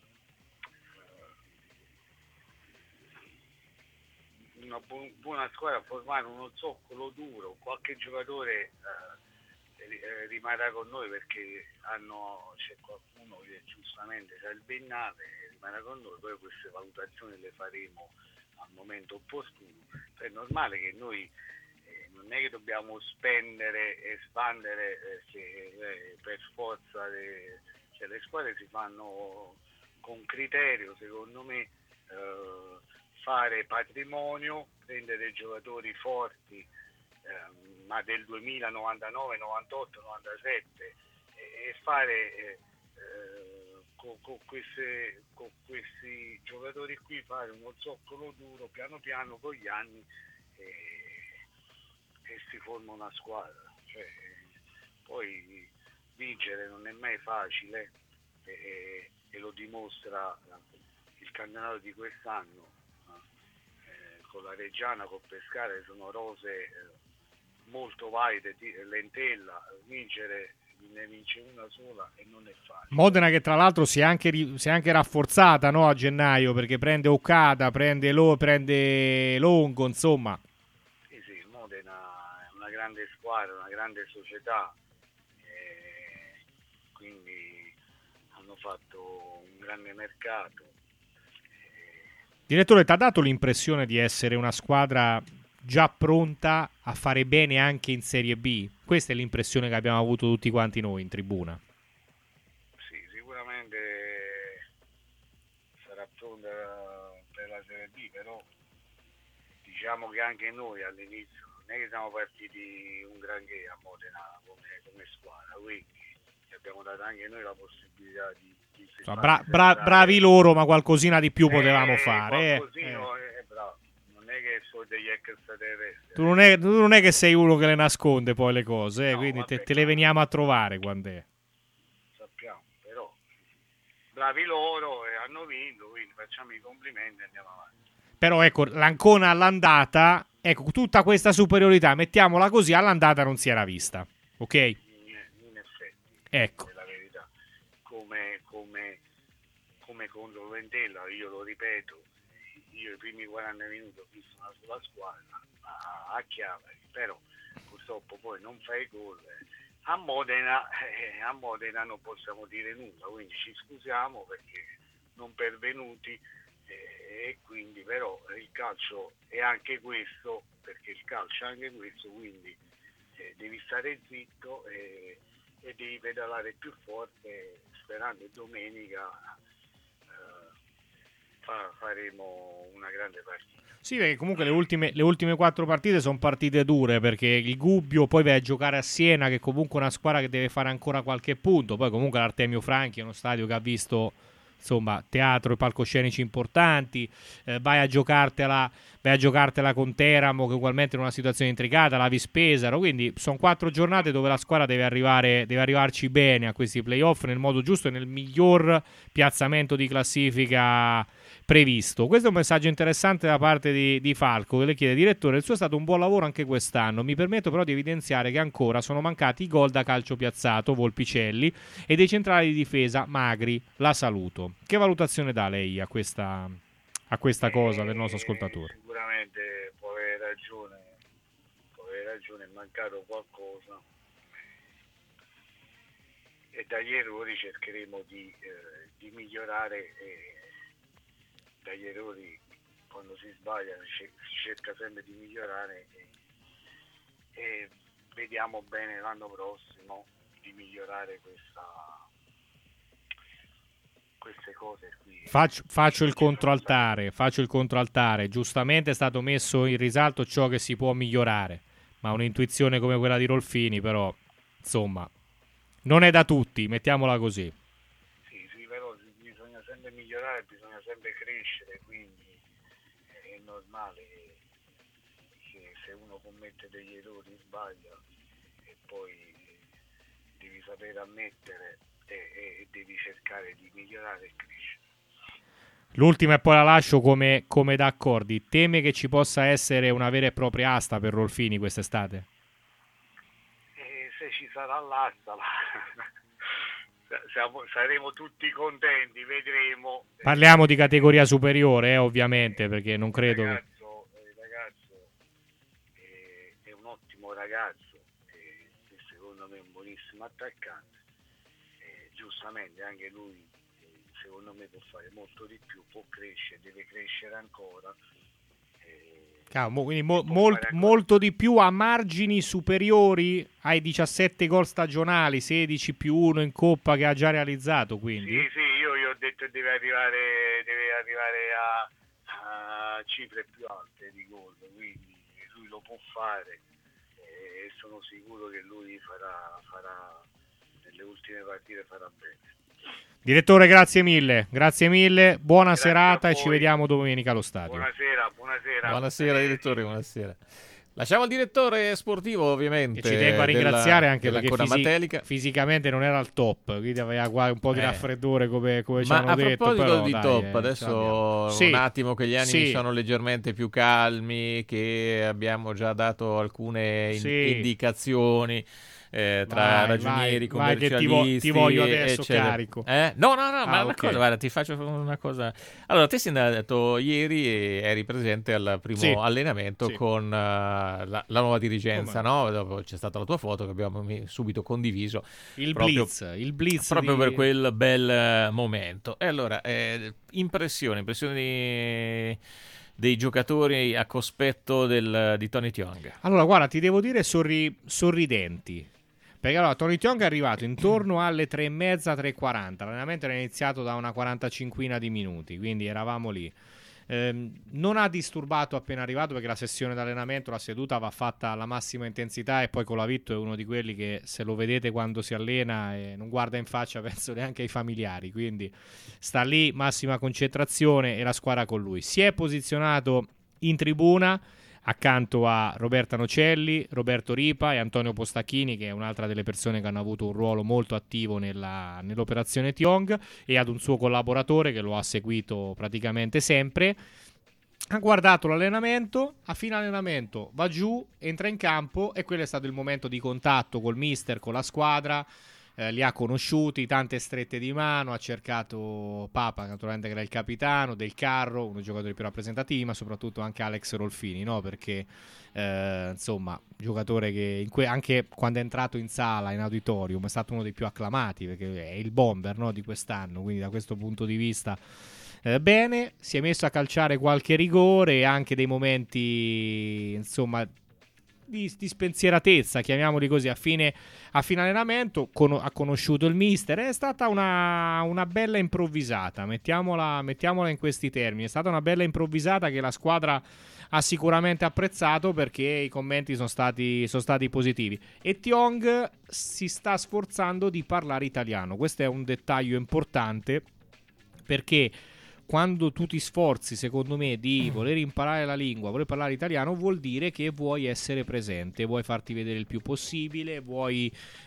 una bu- buona squadra, formare uno zoccolo duro, qualche giocatore eh, eh, rimarrà con noi perché hanno, c'è qualcuno che giustamente c'ha il Bennate, rimarrà con noi, poi queste valutazioni le faremo al momento opportuno. È normale che noi eh, non è che dobbiamo spendere e espandere eh, che, eh, per forza de, le squadre si fanno con criterio, secondo me, eh, fare patrimonio, prendere giocatori forti, eh, ma del duemila, novantanove, novantotto, novantasette e, e fare eh, eh, con, con, queste, con questi giocatori qui fare uno zoccolo duro piano piano con gli anni e, e si forma una squadra. Cioè, poi vincere non è mai facile e, e lo dimostra il campionato di quest'anno eh, con la Reggiana, con Pescara, sono rose eh, molto valide, l'Entella, vincere ne vince una sola e non è facile. Modena che tra l'altro si è anche, ri- si è anche rafforzata, no, a gennaio, perché prende Okada, prende, Lo- prende Longo, insomma. Sì, sì, Modena è una grande squadra, una grande società, quindi hanno fatto un grande mercato. Direttore, ti ha dato l'impressione di essere una squadra già pronta a fare bene anche in Serie B? Questa è l'impressione che abbiamo avuto tutti quanti noi in tribuna. Sì, sicuramente sarà pronta per la Serie B, però diciamo che anche noi all'inizio non è che siamo partiti un granché a Modena come, come squadra, quindi abbiamo dato anche noi la possibilità di, di Insomma, bra- bra- bravi loro, ma qualcosina di più potevamo eh, fare. Qualcosino, eh. Eh, bravo. Non è che sono degli extraterrestri. Tu non, è, tu non è che sei uno che le nasconde poi le cose, eh? No, Quindi vabbè, te, te le veniamo a trovare quando è. Sappiamo, però bravi loro e hanno vinto, quindi facciamo i complimenti e andiamo avanti. Però ecco, l'Ancona all'andata, ecco, tutta questa superiorità, mettiamola così, all'andata non si era vista, ok? In, in effetti, ecco. È la verità. Come, come, come contro Ventella, io lo ripeto, io i primi quaranta minuti ho visto una sola squadra a, a Chiavari, però purtroppo poi non fai gol. A Modena, eh, a Modena non possiamo dire nulla, quindi ci scusiamo perché non pervenuti eh, e quindi però il calcio è anche questo, perché il calcio è anche questo, quindi eh, devi stare zitto e, e devi pedalare più forte, sperando che domenica eh, fa, faremo una grande partita. Sì, perché comunque le ultime, le ultime quattro partite sono partite dure, perché il Gubbio poi va a giocare a Siena, che è comunque una squadra che deve fare ancora qualche punto, poi comunque l'Artemio Franchi è uno stadio che ha visto, insomma, teatro e palcoscenici importanti, eh, vai a giocartela vai a giocartela con Teramo, che ugualmente è in una situazione intricata, la Vispesaro, quindi sono quattro giornate dove la squadra deve arrivare deve arrivarci bene a questi playoff nel modo giusto e nel miglior piazzamento di classifica previsto. Questo è un messaggio interessante da parte di, di Falco, che le chiede: direttore, il suo è stato un buon lavoro anche quest'anno, mi permetto però di evidenziare che ancora sono mancati i gol da calcio piazzato, Volpicelli, e dei centrali di difesa Magri. La saluto. Che valutazione dà lei a questa, a questa cosa del nostro ascoltatore? Sicuramente può avere ragione, può avere ragione, è mancato qualcosa e dagli errori cercheremo di, eh, di migliorare e dagli errori, quando si sbaglia si cerca sempre di migliorare e, e vediamo bene l'anno prossimo di migliorare questa queste cose qui. Faccio, faccio il controaltare, faccio il controaltare. Giustamente è stato messo in risalto ciò che si può migliorare, ma un'intuizione come quella di Rolfini, però, insomma, non è da tutti, mettiamola così. Sì, sì, però bisogna sempre migliorare, bisogna sempre crescere, quindi è normale che se uno commette degli errori sbaglia e poi devi sapere ammettere e, e devi cercare di migliorare e crescere. L'ultima e poi la lascio come, come d'accordi. Teme che ci possa essere una vera e propria asta per Rolfini quest'estate? E se ci sarà l'asta siamo, saremo tutti contenti, vedremo. Parliamo di categoria superiore, eh, ovviamente, perché non credo il che... ragazzo, il ragazzo è, è un ottimo ragazzo e, e secondo me è un buonissimo attaccante e, giustamente anche lui secondo me può fare molto di più, può crescere, deve crescere ancora. Cavolo, quindi mo- molt- molto di più a margini superiori ai diciassette gol stagionali, sedici più uno in Coppa che ha già realizzato, quindi. Sì, sì, io gli ho detto che deve arrivare, deve arrivare a, a cifre più alte di gol, quindi lui lo può fare e sono sicuro che lui farà, farà nelle ultime partite farà bene. Direttore, grazie mille, grazie mille, buona grazie serata e ci vediamo domenica allo stadio. Buonasera, buonasera. Buonasera direttore, buonasera. Lasciamo il direttore sportivo ovviamente. E ci tengo a ringraziare della, anche perché fisi- fisicamente non era al top, quindi aveva un po' di eh. raffreddore come, come ci Ma hanno a detto. proposito però, di dai, top, eh, adesso sì. un attimo che gli animi sì. sono leggermente più calmi, che abbiamo già dato alcune in- sì. indicazioni. Eh, tra vai, ragionieri, vai, commercialisti, vai che ti, vo- ti voglio adesso eccetera. carico. Eh? No, no, no, ah, ma una okay. cosa, guarda, ti faccio una cosa. Allora, te sei andato ieri e eri presente al primo sì. allenamento sì. con uh, la, la nuova dirigenza, no? Dopo c'è stata la tua foto che abbiamo subito condiviso. Il proprio, blitz, il blitz proprio di... per quel bel momento. E allora, eh, impressioni, impressioni dei giocatori a cospetto del, di Tony Tiong. Allora, guarda, ti devo dire sorri- sorridenti. Perché allora Tony Tiong è arrivato intorno alle tre e mezza, tre e quaranta. L'allenamento era iniziato da una quarantacinquina di minuti, quindi eravamo lì. Ehm, non ha disturbato appena arrivato perché la sessione d'allenamento, la seduta va fatta alla massima intensità e poi Colavitto è uno di quelli che se lo vedete quando si allena e non guarda in faccia penso neanche ai familiari, quindi sta lì, massima concentrazione e la squadra con lui. Si è posizionato in tribuna accanto a Roberta Nocelli, Roberto Ripa e Antonio Postacchini, che è un'altra delle persone che hanno avuto un ruolo molto attivo nella, nell'operazione Tiong, e ad un suo collaboratore che lo ha seguito praticamente sempre. Ha guardato l'allenamento, a fine allenamento va giù, entra in campo e quello è stato il momento di contatto col mister, con la squadra. Eh, li ha conosciuti, tante strette di mano, ha cercato Papa, naturalmente che era il capitano, Del Carro, uno dei giocatori più rappresentativi, ma soprattutto anche Alex Rolfini, no? Perché eh, insomma, giocatore che in que- anche quando è entrato in sala, in auditorium, è stato uno dei più acclamati, perché è il bomber, no, di quest'anno, quindi da questo punto di vista eh, bene, si è messo a calciare qualche rigore e anche dei momenti, insomma, Di, di spensieratezza, chiamiamoli così, a fine, a fine allenamento con, ha conosciuto il mister, è stata una, una bella improvvisata, mettiamola, mettiamola in questi termini, è stata una bella improvvisata che la squadra ha sicuramente apprezzato perché i commenti sono stati, sono stati positivi e Tiong si sta sforzando di parlare italiano, questo è un dettaglio importante perché quando tu ti sforzi, secondo me, di voler imparare la lingua, voler parlare italiano, vuol dire che vuoi essere presente, vuoi farti vedere il più possibile, vuoi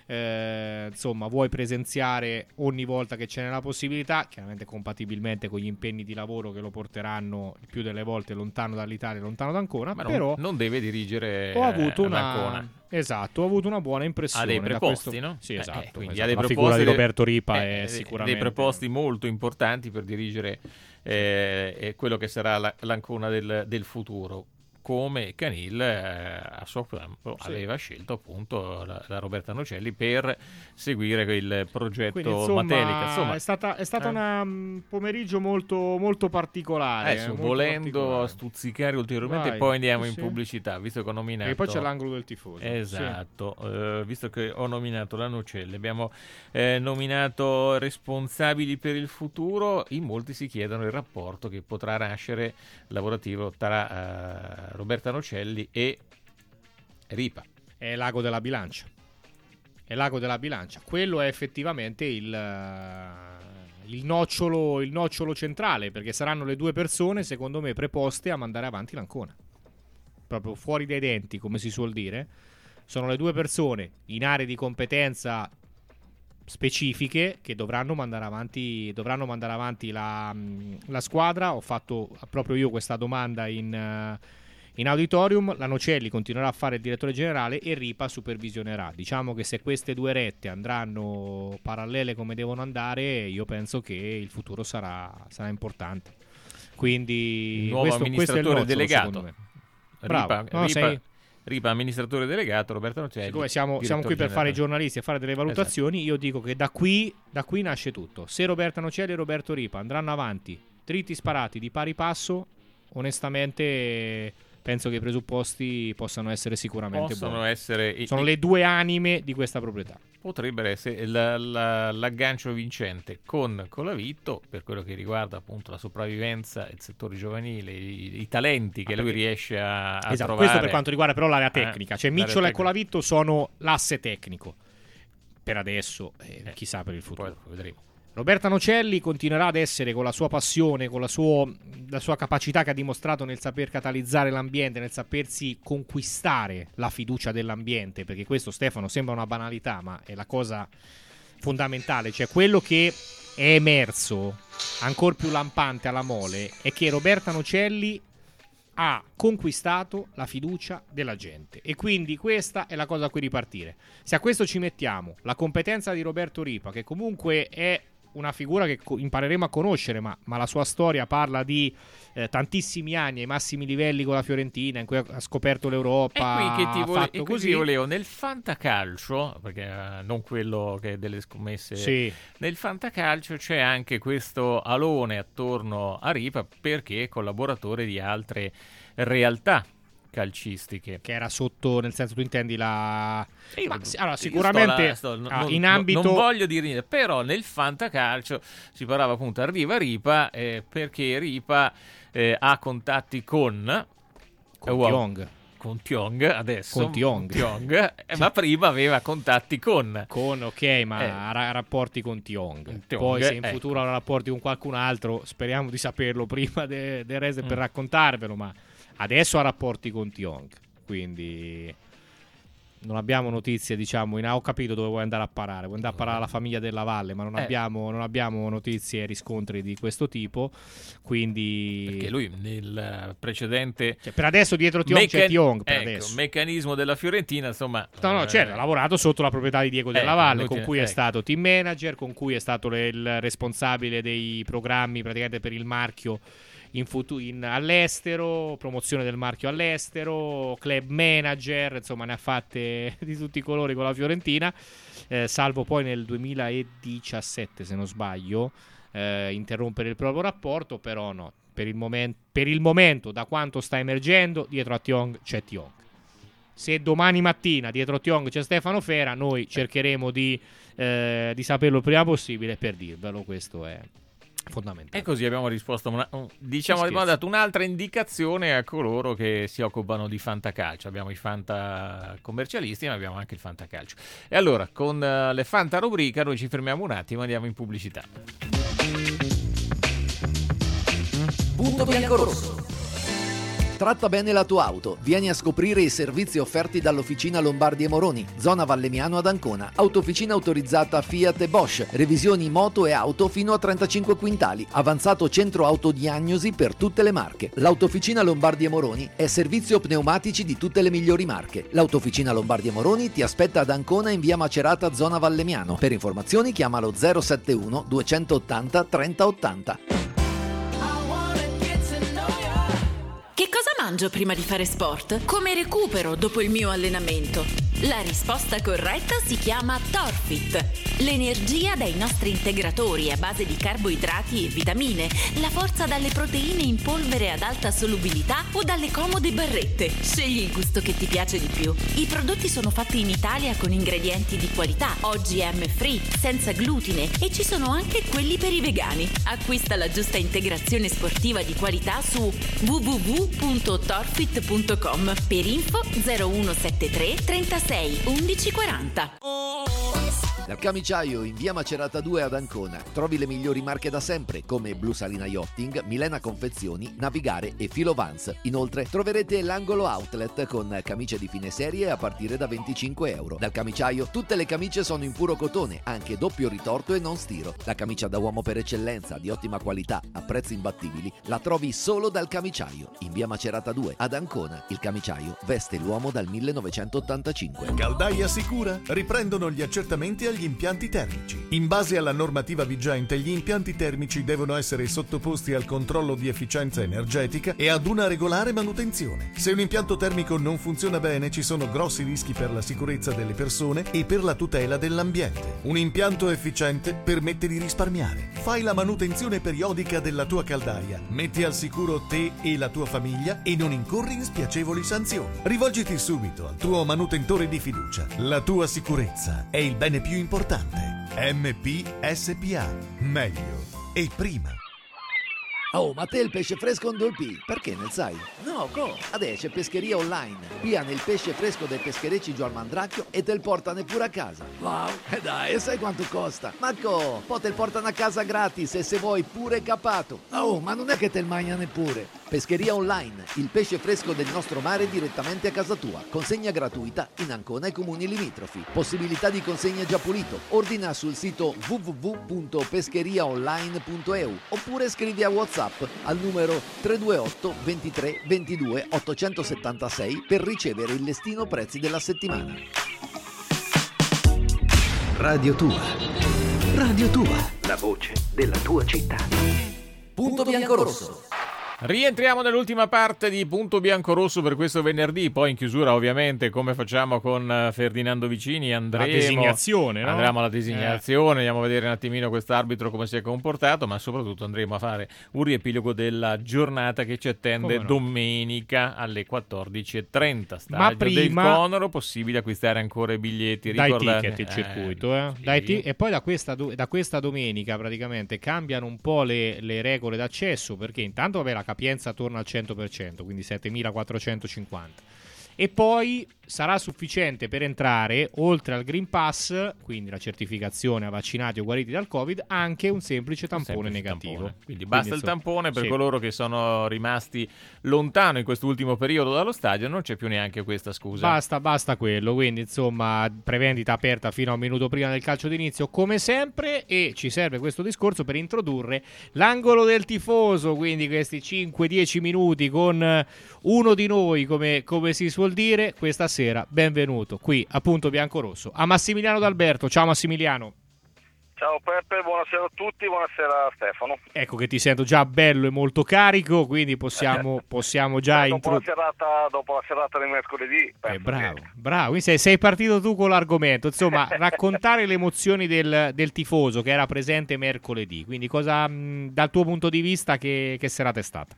eh, insomma, vuoi presenziare ogni volta che ce n'è la possibilità, chiaramente compatibilmente con gli impegni di lavoro che lo porteranno il più delle volte lontano dall'Italia, lontano da Ancona, ma però non, non deve dirigere ho avuto eh, una Ancona. Esatto, ho avuto una buona impressione. Ha dei preposti, questo... no? Sì, esatto. Eh, quindi esatto. ha dei La proposti, figura di Roberto Ripa eh, è sicuramente... dei preposti molto importanti per dirigere eh, quello che sarà la, l'Ancona del, del futuro. come Canil eh, a suo tempo Sì. aveva scelto appunto la, la Roberta Nocelli per seguire il progetto Quindi, insomma, Matelica. Insomma, è stata, è stata eh. una un pomeriggio molto, molto particolare. Adesso, eh, molto volendo particolare. stuzzicare ulteriormente, Vai. poi andiamo Sì, in sì. pubblicità, visto che ho nominato. E poi c'è l'angolo del tifoso. Esatto, eh, visto che ho nominato la Nocelli, abbiamo eh, nominato responsabili per il futuro. In molti si chiedono il rapporto che potrà nascere lavorativo tra eh, Roberta Nocelli e Ripa. È l'ago della bilancia. È l'ago della bilancia. Quello è effettivamente il, eh, il, nocciolo, il nocciolo centrale, perché saranno le due persone, secondo me, preposte a mandare avanti l'Ancona. Proprio fuori dai denti, come si suol dire. Sono le due persone in aree di competenza specifiche che dovranno mandare avanti, dovranno mandare avanti la, la squadra. Ho fatto proprio io questa domanda in, in auditorium. La Nocelli continuerà a fare il direttore generale e Ripa supervisionerà. Diciamo che se queste due rette andranno parallele come devono andare, io penso che il futuro sarà, sarà importante. Quindi Il nuovo questo, questo è il amministratore nocciolo, delegato. secondo me. Bravo. Ripa, No, Ripa, sei- Ripa, amministratore delegato, Roberta Nocelli. Siccome siamo, siamo qui per fare i giornalisti e fare delle valutazioni, io dico che da qui, da qui nasce tutto. Se Roberta Nocelli e Roberto Ripa andranno avanti dritti sparati di pari passo, onestamente penso che i presupposti possano essere sicuramente Possono buoni. essere Sono le due anime di questa proprietà. Potrebbe essere la- la- l'aggancio vincente con Colavitto per quello che riguarda appunto la sopravvivenza, il settore giovanile, i, i talenti che lui riesce a, a Esatto, trovare. questo per quanto riguarda però l'area Eh, tecnica. Cioè l'area Micciola e tecnica. Colavitto sono l'asse tecnico. Per adesso, eh, chissà per il futuro. Poi vedremo. Roberta Nocelli continuerà ad essere, con la sua passione, con la, suo- la sua capacità che ha dimostrato nel saper catalizzare l'ambiente, nel sapersi conquistare la fiducia dell'ambiente, perché questo, Stefano, sembra una banalità, ma è la cosa fondamentale. Cioè quello che è emerso, ancora più lampante alla mole, è che Roberta Nocelli ha conquistato la fiducia della gente, e quindi questa è la cosa a cui ripartire. Se a questo ci mettiamo la competenza di Roberto Ripa, che comunque è una figura che co- impareremo a conoscere, ma, ma la sua storia parla di eh, tantissimi anni ai massimi livelli con la Fiorentina, in cui ha scoperto l'Europa, E qui che ti, ha vole- fatto e qui così. ti volevo nel fantacalcio, perché eh, non quello che è delle scommesse, Sì. nel fantacalcio c'è anche questo alone attorno a Ripa perché è collaboratore di altre realtà calcistiche. Che era sotto, nel senso, tu intendi la... Io- Ma sì, allora, io sicuramente sto là, sto- ah, non, in non- ambito... non voglio dire niente, però nel fantacalcio si parlava appunto arriva Ripa eh, perché Ripa eh, ha contatti con Con eh, wow, Tiong. con Tiong adesso Con Tiong. Tiong, eh, ma prima aveva contatti con Con, ok, ma Eh. ha ra- rapporti con Tiong. Tiong, Poi se in ecco. futuro avrà rapporti con qualcun altro, speriamo di saperlo prima de- del resto per Mm. raccontarvelo, ma adesso ha rapporti con Tiong. Quindi non abbiamo notizie, diciamo, in... ho capito dove vuoi andare a parare, vuoi andare a parare alla famiglia della Valle, ma non, Eh. abbiamo, non abbiamo notizie e riscontri di questo tipo, quindi... perché lui nel precedente Cioè, per adesso dietro Tiong c'è meccan- Tiong, per ecco, adesso. meccanismo della Fiorentina, insomma No, no, eh, certo, ha lavorato sotto la proprietà di Diego Della ecco, Valle, inutile, con cui è ecco. stato team manager, con cui è stato le- il responsabile dei programmi praticamente per il marchio in futu- in- all'estero, promozione del marchio all'estero, club manager, insomma ne ha fatte di tutti i colori con la Fiorentina, eh, salvo poi nel duemiladiciassette, se non sbaglio, eh, interrompere il proprio rapporto, però no, per il, momen- per il momento, da quanto sta emergendo, dietro a Tiong c'è Tiong. Se domani mattina dietro Tiong c'è Stefano Fera, noi cercheremo di, eh, di saperlo il prima possibile per dirvelo. Questo è fondamentale. E così abbiamo risposto, a una, un- diciamo, Non abbiamo scherzi. dato un'altra indicazione a coloro che si occupano di fantacalcio. Abbiamo i fanta commercialisti, ma abbiamo anche il fantacalcio. E allora, con eh, le fanta rubrica, noi ci fermiamo un attimo e andiamo in pubblicità. Punto bianco-rosso. Tratta bene la tua auto. Vieni a scoprire i servizi offerti dall'Officina Lombardi e Moroni, zona Vallemiano ad Ancona. Autofficina autorizzata Fiat e Bosch. Revisioni moto e auto fino a trentacinque quintali. Avanzato centro autodiagnosi per tutte le marche. L'Autofficina Lombardi e Moroni è servizio pneumatici di tutte le migliori marche. L'Autofficina Lombardi e Moroni ti aspetta ad Ancona in via Macerata, zona Vallemiano. Per informazioni chiamalo zero settantuno duecentottanta trenta ottanta. Che cosa mangio prima di fare sport? Come recupero dopo il mio allenamento? La risposta corretta si chiama Torfit. L'energia dai nostri integratori a base di carboidrati e vitamine, la forza dalle proteine in polvere ad alta solubilità o dalle comode barrette. Scegli il gusto che ti piace di più. I prodotti sono fatti in Italia con ingredienti di qualità, O G M free, senza glutine e ci sono anche quelli per i vegani. Acquista la giusta integrazione sportiva di qualità su w w w punto torfit punto com. Per info zero uno sette tre trentasei undici quaranta. Dal Camiciaio in via Macerata due ad Ancona trovi le migliori marche da sempre come Blu Salina Yachting, Milena Confezioni, Navigare e Filo Vans. Inoltre troverete l'angolo outlet con camicie di fine serie a partire da venticinque euro. Dal Camiciaio tutte le camicie sono in puro cotone, anche doppio ritorto e non stiro. La camicia da uomo per eccellenza, di ottima qualità, a prezzi imbattibili, la trovi solo dal Camiciaio in via Macerata due ad Ancona. Il Camiciaio veste l'uomo dal millenovecentottantacinque. Caldaia Sicura riprendono gli accertamenti agli impianti termici. In base alla normativa vigente, gli impianti termici devono essere sottoposti al controllo di efficienza energetica e ad una regolare manutenzione. Se un impianto termico non funziona bene, ci sono grossi rischi per la sicurezza delle persone e per la tutela dell'ambiente. Un impianto efficiente permette di risparmiare. Fai la manutenzione periodica della tua caldaia, metti al sicuro te e la tua famiglia e non incorri in spiacevoli sanzioni. Rivolgiti subito al tuo manutentore di fiducia. La tua sicurezza è il bene più importante. M P S P A. Meglio e prima. Oh, ma te il pesce fresco non dolpì? Perché ne sai? No, co? Adesso c'è pescheria online. Piano il pesce fresco dei pescherecci Gio al Mandracchio e te il portano pure a casa. Wow, e dai, e sai quanto costa? Ma co? Poi te il portano a casa gratis e se vuoi pure capato. Oh, ma non è che te il mangia neppure. Pescheria online, il pesce fresco del nostro mare direttamente a casa tua. Consegna gratuita in Ancona e comuni limitrofi. Possibilità di consegna già pulito. Ordina sul sito w w w punto pescheriaonline punto e u oppure scrivi a WhatsApp al numero tre due otto ventitré ventidue ottocentosettantasei per ricevere il listino prezzi della settimana. Radio Tua. Radio Tua. La voce della tua città. Punto biancorosso. Rientriamo nell'ultima parte di Punto Biancorosso per questo venerdì, poi in chiusura ovviamente come facciamo con Ferdinando Vicini andremo, la designazione, no? andremo alla designazione, eh. andiamo a vedere un attimino quest'arbitro come si è comportato, ma soprattutto andremo a fare un riepilogo della giornata che ci attende no? domenica alle quattordici e trenta, stadio ma prima, del Conoro, possibile acquistare ancora i biglietti, dai ricordate? ticket il circuito, eh, sì. dai t- e poi da questa, da questa domenica praticamente cambiano un po' le, le regole d'accesso, perché intanto vabbè, la capienza torna al cento per cento, quindi settemilaquattrocentocinquanta, e poi sarà sufficiente per entrare, oltre al Green Pass, quindi la certificazione a vaccinati o guariti dal Covid, anche un semplice tampone semplice negativo. Tampone. Quindi basta quindi, il insomma, tampone per sì. coloro che sono rimasti lontano in quest'ultimo periodo dallo stadio, non c'è più neanche questa scusa. Basta, basta quello, quindi insomma prevendita aperta fino a un minuto prima del calcio d'inizio come sempre, e ci serve questo discorso per introdurre l'angolo del tifoso, quindi questi cinque dieci minuti con uno di noi, come, come si suol dire, questa sera. Benvenuto qui a Punto Biancorosso a Massimiliano D'Alberto. Ciao Massimiliano. Ciao Peppe, buonasera a tutti, buonasera a Stefano. Ecco che ti sento già bello e molto carico, quindi possiamo, possiamo già dopo, intro... la serata, dopo la serata di mercoledì. Eh, bravo, che... bravo, quindi sei, sei partito tu con l'argomento, insomma raccontare le emozioni del, del tifoso che era presente mercoledì, quindi cosa mh, dal tuo punto di vista che, che serata è stata?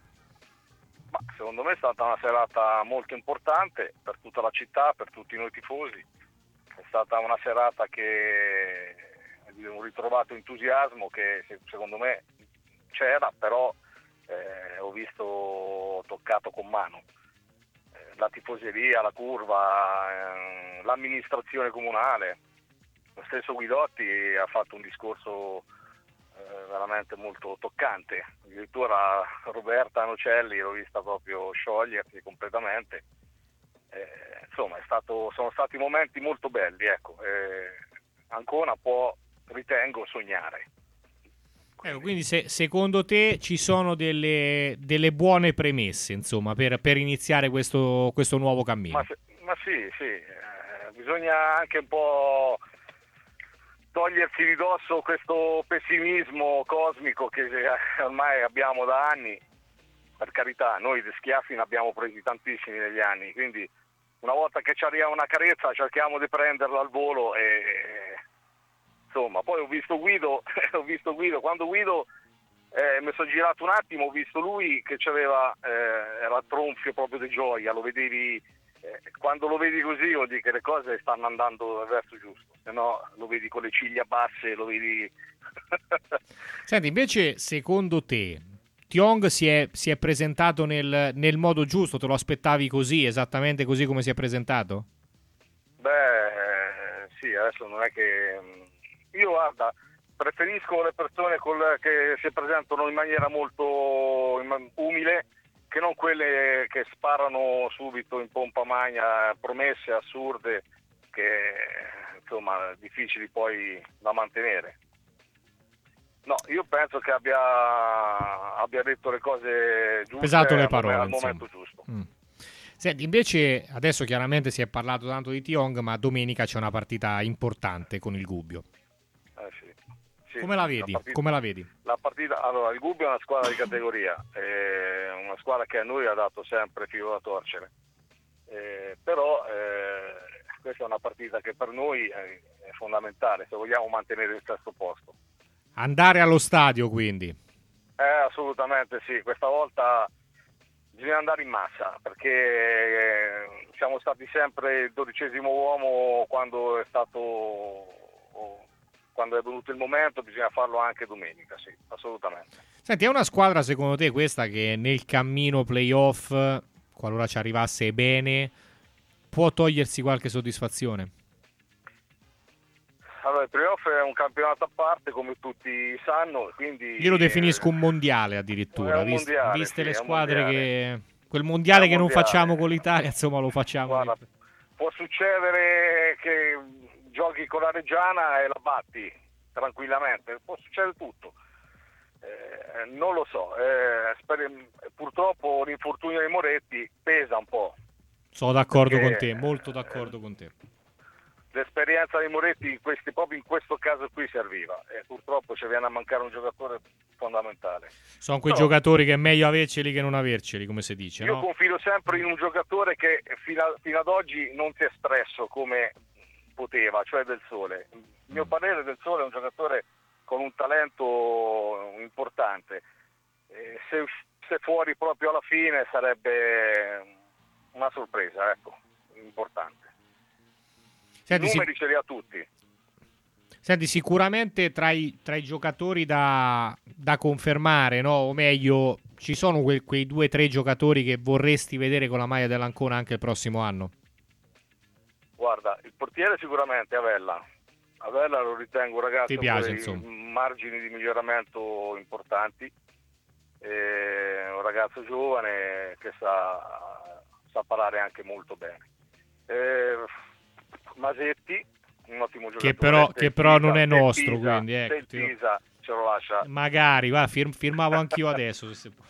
Ma secondo me è stata una serata molto importante per tutta la città, per tutti noi tifosi. È stata una serata che abbiamo ritrovato entusiasmo che secondo me c'era, però eh, ho visto toccato con mano. Eh, la tifoseria, la curva, eh, l'amministrazione comunale, lo stesso Guidotti ha fatto un discorso eh, veramente molto toccante. Addirittura Roberta Nocelli l'ho vista proprio sciogliersi completamente. Eh, insomma, è stato, sono stati momenti molto belli, ecco. Eh, Ancona può, ritengo, sognare. Ecco, quindi se, secondo te ci sono delle, delle buone premesse, insomma, per, per iniziare questo, questo nuovo cammino? Ma, se, ma sì, sì, eh, bisogna anche un po' togliersi di dosso questo pessimismo cosmico che ormai abbiamo da anni, per carità, noi di schiaffi ne abbiamo presi tantissimi negli anni, quindi una volta che ci arriva una carezza cerchiamo di prenderla al volo e insomma, poi ho visto Guido, ho visto Guido, quando Guido eh, mi sono girato un attimo, ho visto lui che c'aveva, eh, era tronfio proprio di gioia, lo vedevi, eh, quando lo vedi così vuol dire che le cose stanno andando verso giusto, se no lo vedi con le ciglia basse, lo vedi... Senti, invece secondo te Tiong si è, si è presentato nel, nel modo giusto? Te lo aspettavi così, esattamente così come si è presentato? Beh, sì, adesso non è che... Io, guarda, preferisco le persone col, che si presentano in maniera molto umile che non quelle che sparano subito in pompa magna, promesse assurde che, insomma, difficili poi da mantenere. No, io penso che abbia, abbia detto le cose giuste, pesato le parole, al insomma. momento giusto. Mm. Senti, invece adesso chiaramente si è parlato tanto di Tiong, ma domenica c'è una partita importante con il Gubbio. Eh sì. Sì, Come la vedi? partita, Come la vedi? La partita, allora, il Gubbio è una squadra di categoria, è una squadra che a noi ha dato sempre filo da torcere, eh, però eh, questa è una partita che per noi è, è fondamentale se vogliamo mantenere il sesto posto. Andare allo stadio, quindi. Eh, assolutamente sì, questa volta bisogna andare in massa perché eh, siamo stati sempre il dodicesimo uomo quando è stato oh, quando è venuto il momento, bisogna farlo anche domenica, sì, assolutamente. Senti, è una squadra secondo te questa che nel cammino playoff, qualora ci arrivasse bene, può togliersi qualche soddisfazione? Allora, il playoff è un campionato a parte, come tutti sanno, quindi... Io lo definisco un mondiale addirittura, È un vist- mondiale, viste sì, le è un squadre mondiale. che... Quel mondiale È un che non mondiale. facciamo con l'Italia, insomma, lo facciamo. Guarda, può succedere che giochi con la Reggiana e la batti tranquillamente, può succedere tutto. Eh, non lo so, eh, speri- purtroppo l'infortunio dei Moretti pesa un po'. Sono d'accordo Perché, con te, molto d'accordo con te. L'esperienza dei Moretti in questi, proprio in questo caso qui serviva e purtroppo ci viene a mancare un giocatore fondamentale. Sono quei Però, giocatori che è meglio averceli che non averceli, come si dice, io no? confido sempre in un giocatore che fino, a, fino ad oggi non si è espresso come poteva, cioè Del Sole. Il mio parere, Del Sole è un giocatore con un talento importante. Eh, se uscisse fuori proprio alla fine sarebbe una sorpresa, ecco, importante. Senti, I si- numeri ce li ha tutti. Senti, sicuramente tra i, tra i giocatori da, da confermare, no? O meglio, ci sono que- quei due o tre giocatori che vorresti vedere con la maglia dell'Ancona anche il prossimo anno? Guarda, il portiere sicuramente Avella. Avella lo ritengo un ragazzo Ti piace, con dei insomma. margini di miglioramento importanti. È un ragazzo giovane che sa, sa parare anche molto bene. Eh, Masetti, un ottimo giocatore. Che però, che però non è Del nostro, Pisa, quindi ecco, del ti- Pisa ce lo lascia. magari, va, fir- firmavo anch'io adesso. Se si può.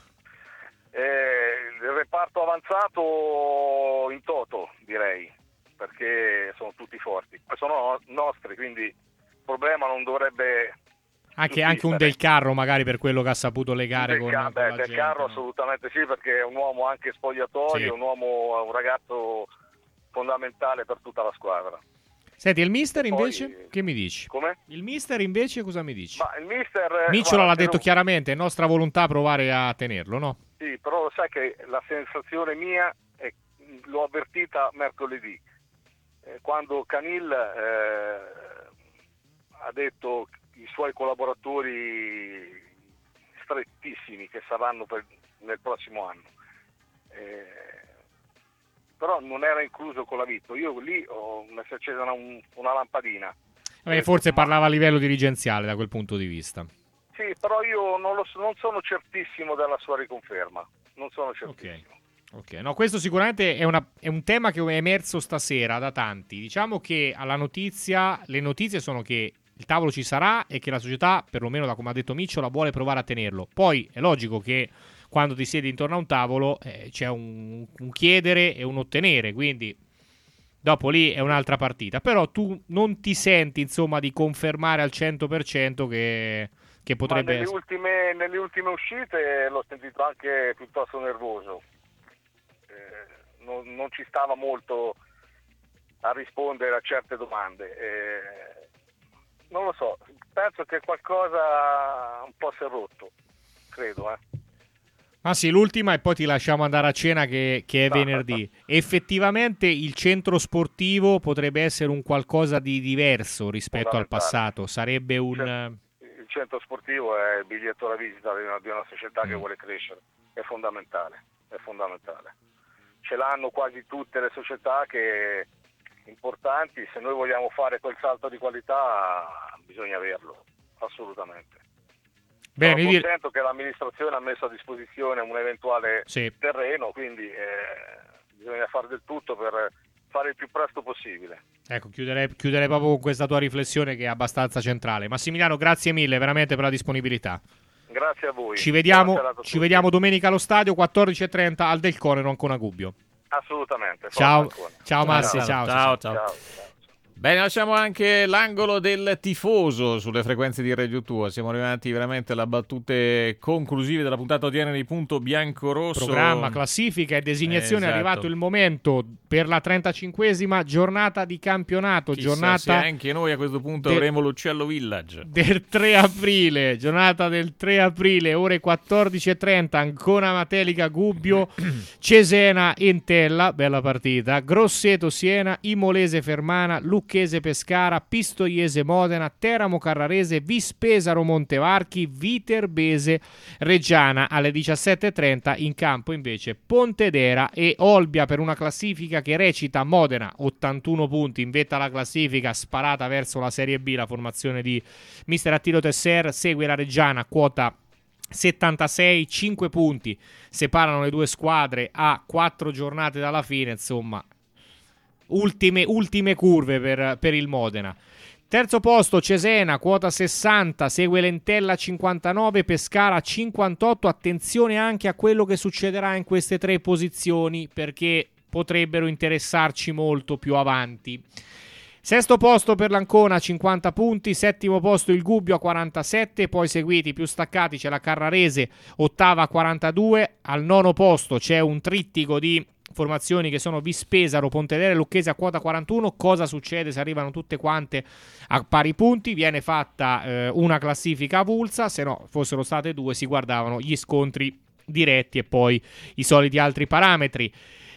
Eh, il reparto avanzato in toto, direi, perché sono tutti forti. Sono no- nostri, quindi il problema non dovrebbe... Anche, anche un Del Carro, magari, per quello che ha saputo legare Del, con, Ca- con beh, la Del gente, Carro no? assolutamente sì, perché è un uomo anche spogliatoio, Sì. un uomo, un ragazzo fondamentale per tutta la squadra. Senti, il mister E poi- invece, che mi dici? Come? Il mister invece cosa mi dici? Ma il mister... eh, Micciola guarda, l'ha te detto lo- chiaramente, è nostra volontà provare a tenerlo, no? Sì, però lo sai che la sensazione mia, è, l'ho avvertita mercoledì, eh, quando Canil eh, ha detto i suoi collaboratori strettissimi che saranno per, nel prossimo anno. Eh, però non era incluso con la Vitto. Io lì ho mi si è accesa una, un- una lampadina. Vabbè, forse parlava a livello dirigenziale da quel punto di vista. Sì, però io non, lo so- non sono certissimo della sua riconferma. Non sono certissimo. Ok, no, questo sicuramente è, una- è un tema che è emerso stasera da tanti. Diciamo che alla notizia, le notizie sono che il tavolo ci sarà e che la società, perlomeno da come ha detto Micciola, vuole provare a tenerlo. Poi è logico che quando ti siedi intorno a un tavolo eh, c'è un, un chiedere e un ottenere, quindi dopo lì è un'altra partita. Però tu non ti senti, insomma, di confermare al cento per cento che che potrebbe nelle essere. ultime, nelle ultime uscite l'ho sentito anche piuttosto nervoso, eh, non, non ci stava molto a rispondere a certe domande, eh, non lo so, penso che qualcosa un po' si è rotto, credo, eh. Ah sì, l'ultima e poi ti lasciamo andare a cena che, che è venerdì. Effettivamente il centro sportivo potrebbe essere un qualcosa di diverso rispetto al passato, sarebbe un... Il centro sportivo è il biglietto da visita di una, di una società che vuole crescere, è fondamentale, è fondamentale. Ce l'hanno quasi tutte le società che importanti, se noi vogliamo fare quel salto di qualità bisogna averlo, assolutamente. Bene, Sono dir- contento che l'amministrazione ha messo a disposizione un eventuale Sì. terreno, quindi eh, bisogna fare del tutto per fare il più presto possibile. Ecco, chiuderei, chiuderei proprio con questa tua riflessione che è abbastanza centrale. Massimiliano, grazie mille veramente per la disponibilità. Grazie a voi. Ci vediamo, Buona serata a ci tutti. vediamo domenica allo stadio, quattordici e trenta al Del Conero Ancona Gubbio. Assolutamente. Ciao, Forza Ancona. ciao Massi, ciao. ciao, ciao. ciao. Bene, lasciamo anche l'angolo del tifoso sulle frequenze di Radio Tua. Siamo arrivati veramente alle battute conclusive della puntata odierna di Punto Biancorosso. Programma, classifica e designazione. Eh, È esatto. arrivato il momento per la trentacinquesima giornata di campionato. Chissà giornata se anche noi a questo punto del- avremo l'Uccello Village. del tre aprile, giornata del tre aprile, ore quattordici e trenta, Ancona Matelica Gubbio, Cesena Entella, bella partita, Grosseto Siena, Imolese Fermana, Lucchese Pescara, Pistoiese Modena, Teramo Carrarese, Vispesaro Montevarchi, Viterbese Reggiana. Alle diciassette e trenta in campo invece Pontedera e Olbia per una classifica che recita: Modena ottantuno punti, in vetta alla classifica, sparata verso la Serie B la formazione di mister Attilo Tesser, segue la Reggiana quota settantasei, cinque punti separano le due squadre a quattro giornate dalla fine, insomma ultime, ultime curve per, per il Modena. Terzo posto Cesena, quota sessanta, segue l'Entella cinquantanove, Pescara cinquantotto. Attenzione anche a quello che succederà in queste tre posizioni, perché potrebbero interessarci molto più avanti. Sesto posto per l'Ancona, cinquanta punti. Settimo posto il Gubbio a quarantasette. Poi seguiti più staccati c'è la Carrarese, ottava a quarantadue. Al nono posto c'è un trittico di formazioni che sono Vispesaro, Pontedera e Lucchese a quota quarantuno. Cosa succede se arrivano tutte quante a pari punti? Viene fatta eh, una classifica avulsa, se no fossero state due si guardavano gli scontri diretti e poi i soliti altri parametri.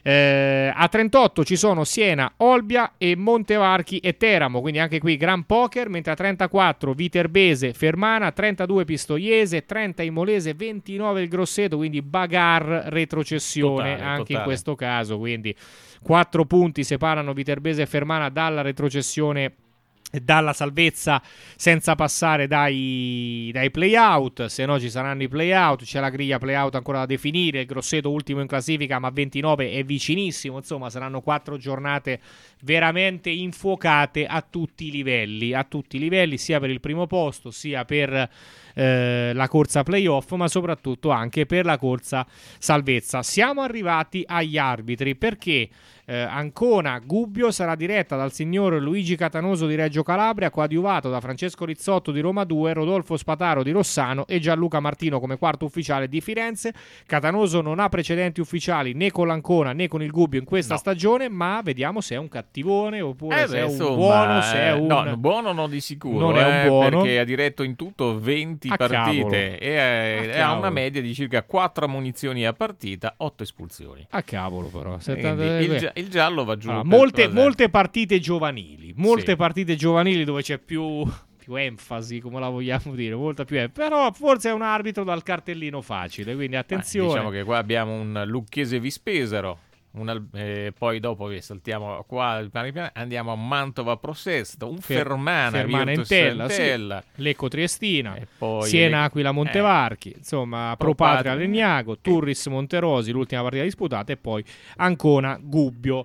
Eh, a trentotto ci sono Siena, Olbia e Montevarchi e Teramo, quindi anche qui gran poker, mentre a trentaquattro Viterbese, Fermana, trentadue Pistoiese, trenta Imolese, ventinove il Grosseto, quindi bagar retrocessione Totale, anche totale. in questo caso, quindi quattro punti separano Viterbese e Fermana dalla retrocessione e dalla salvezza senza passare dai, dai play-out. Se no ci saranno i play-out, c'è la griglia play-out ancora da definire, il Grosseto ultimo in classifica ma ventinove è vicinissimo, insomma saranno quattro giornate veramente infuocate a tutti i livelli, a tutti i livelli, sia per il primo posto sia per eh, la corsa play-off, ma soprattutto anche per la corsa salvezza. Siamo arrivati agli arbitri, perché Eh, Ancona Gubbio sarà diretta dal signor Luigi Catanoso di Reggio Calabria, coadiuvato da Francesco Rizzotto di Roma due, Rodolfo Spataro di Rossano e Gianluca Martino come quarto ufficiale di Firenze. Catanoso non ha precedenti ufficiali né con l'Ancona né con il Gubbio in questa No. stagione, ma vediamo se è un cattivone oppure Eh se beh, è un insomma, buono, se è eh, un... no, buono non di sicuro, Non è un eh, buono. perché ha diretto in tutto venti A partite cavolo. e eh, A e ha cavolo. una media di circa quattro ammonizioni a partita, otto espulsioni. A cavolo però. Quindi il, gia- il giallo va giù. Allora, per molte, cose- molte partite giovanili, molte Sì. partite giovanili dove c'è più, più enfasi, come la vogliamo dire, molta più enfasi. Però forse è un arbitro dal cartellino facile, quindi Eh, attenzione. diciamo che qua abbiamo un Lucchese Vispesaro, un Al- eh, poi dopo che saltiamo qua piano piano, andiamo a Mantova Prosesto, un Fer- Fermana, Fermana Virtus Entella, sì. Entella. Lecco Triestina, poi Siena le- Aquila Montevarchi, insomma Pro Pro Patria Patria. Legnago, Turris Monterosi, l'ultima partita disputata, e poi Ancona Gubbio.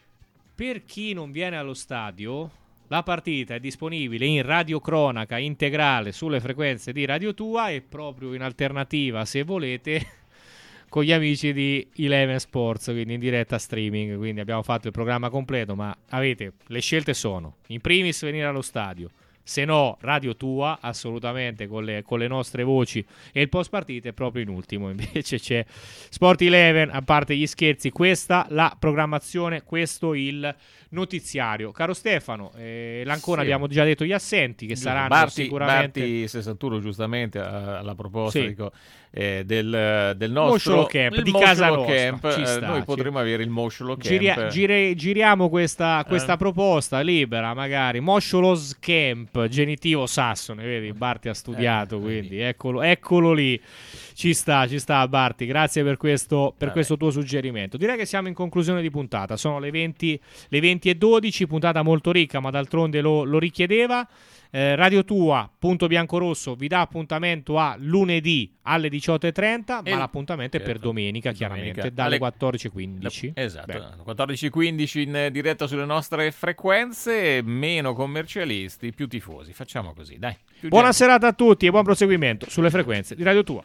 Per chi non viene allo stadio, la partita è disponibile in radiocronaca integrale sulle frequenze di Radio Tua e proprio in alternativa, se volete, con gli amici di Eleven Sports, quindi in diretta streaming. Quindi abbiamo fatto il programma completo, ma avete, le scelte sono: in primis venire allo stadio, se no Radio Tua, assolutamente, con le, con le nostre voci, e il post partita è proprio in ultimo. Invece c'è Sport Eleven, a parte gli scherzi, questa la programmazione, questo il notiziario. Caro Stefano, eh, l'Ancona Sì. abbiamo già detto gli assenti che Giusto. saranno Barti, sicuramente Barti sessantuno giustamente a- alla proposta Sì. dico, eh, del, del nostro Mosholo Camp il di Mosholo casa nostra. Camp, Ci eh, sta, noi ci- potremmo avere il Mosholo Camp. Giria- gire- giriamo questa, questa Eh. proposta libera, magari Mosholos Camp, genitivo sassone, vedi, Barti ha studiato, Eh, quindi eccolo, eccolo lì. Ci sta, ci sta Barti, grazie per questo, per Vabbè. questo tuo suggerimento. Direi che siamo in conclusione di puntata, sono le venti, le venti e dodici, puntata molto ricca, ma d'altronde lo, lo richiedeva. Eh, Radio Tua, punto biancorosso, vi dà appuntamento a lunedì alle diciotto e trenta, E- ma l'appuntamento è per certo, domenica, per chiaramente, domenica. dalle Alle- quattordici e quindici. Esatto, Beh. quattordici e quindici in diretta sulle nostre frequenze, meno commercialisti, più tifosi. Facciamo così, dai. Più Buona gente. serata a tutti e buon proseguimento sulle frequenze di Radio Tua.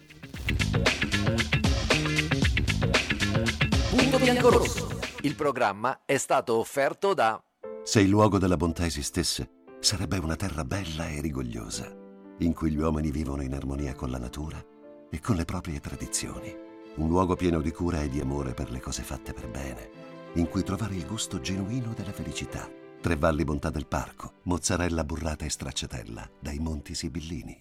Punto Biancorosso. Il programma è stato offerto da Se il luogo della bontà esistesse, sarebbe una terra bella e rigogliosa, in cui gli uomini vivono in armonia con la natura e con le proprie tradizioni. Un luogo pieno di cura e di amore per le cose fatte per bene, in cui trovare il gusto genuino della felicità. Tre Valli Bontà del Parco, mozzarella burrata e stracciatella, dai Monti Sibillini.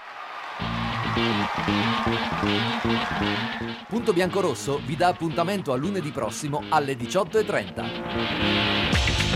Punto Biancorosso vi dà appuntamento a lunedì prossimo alle diciotto e trenta.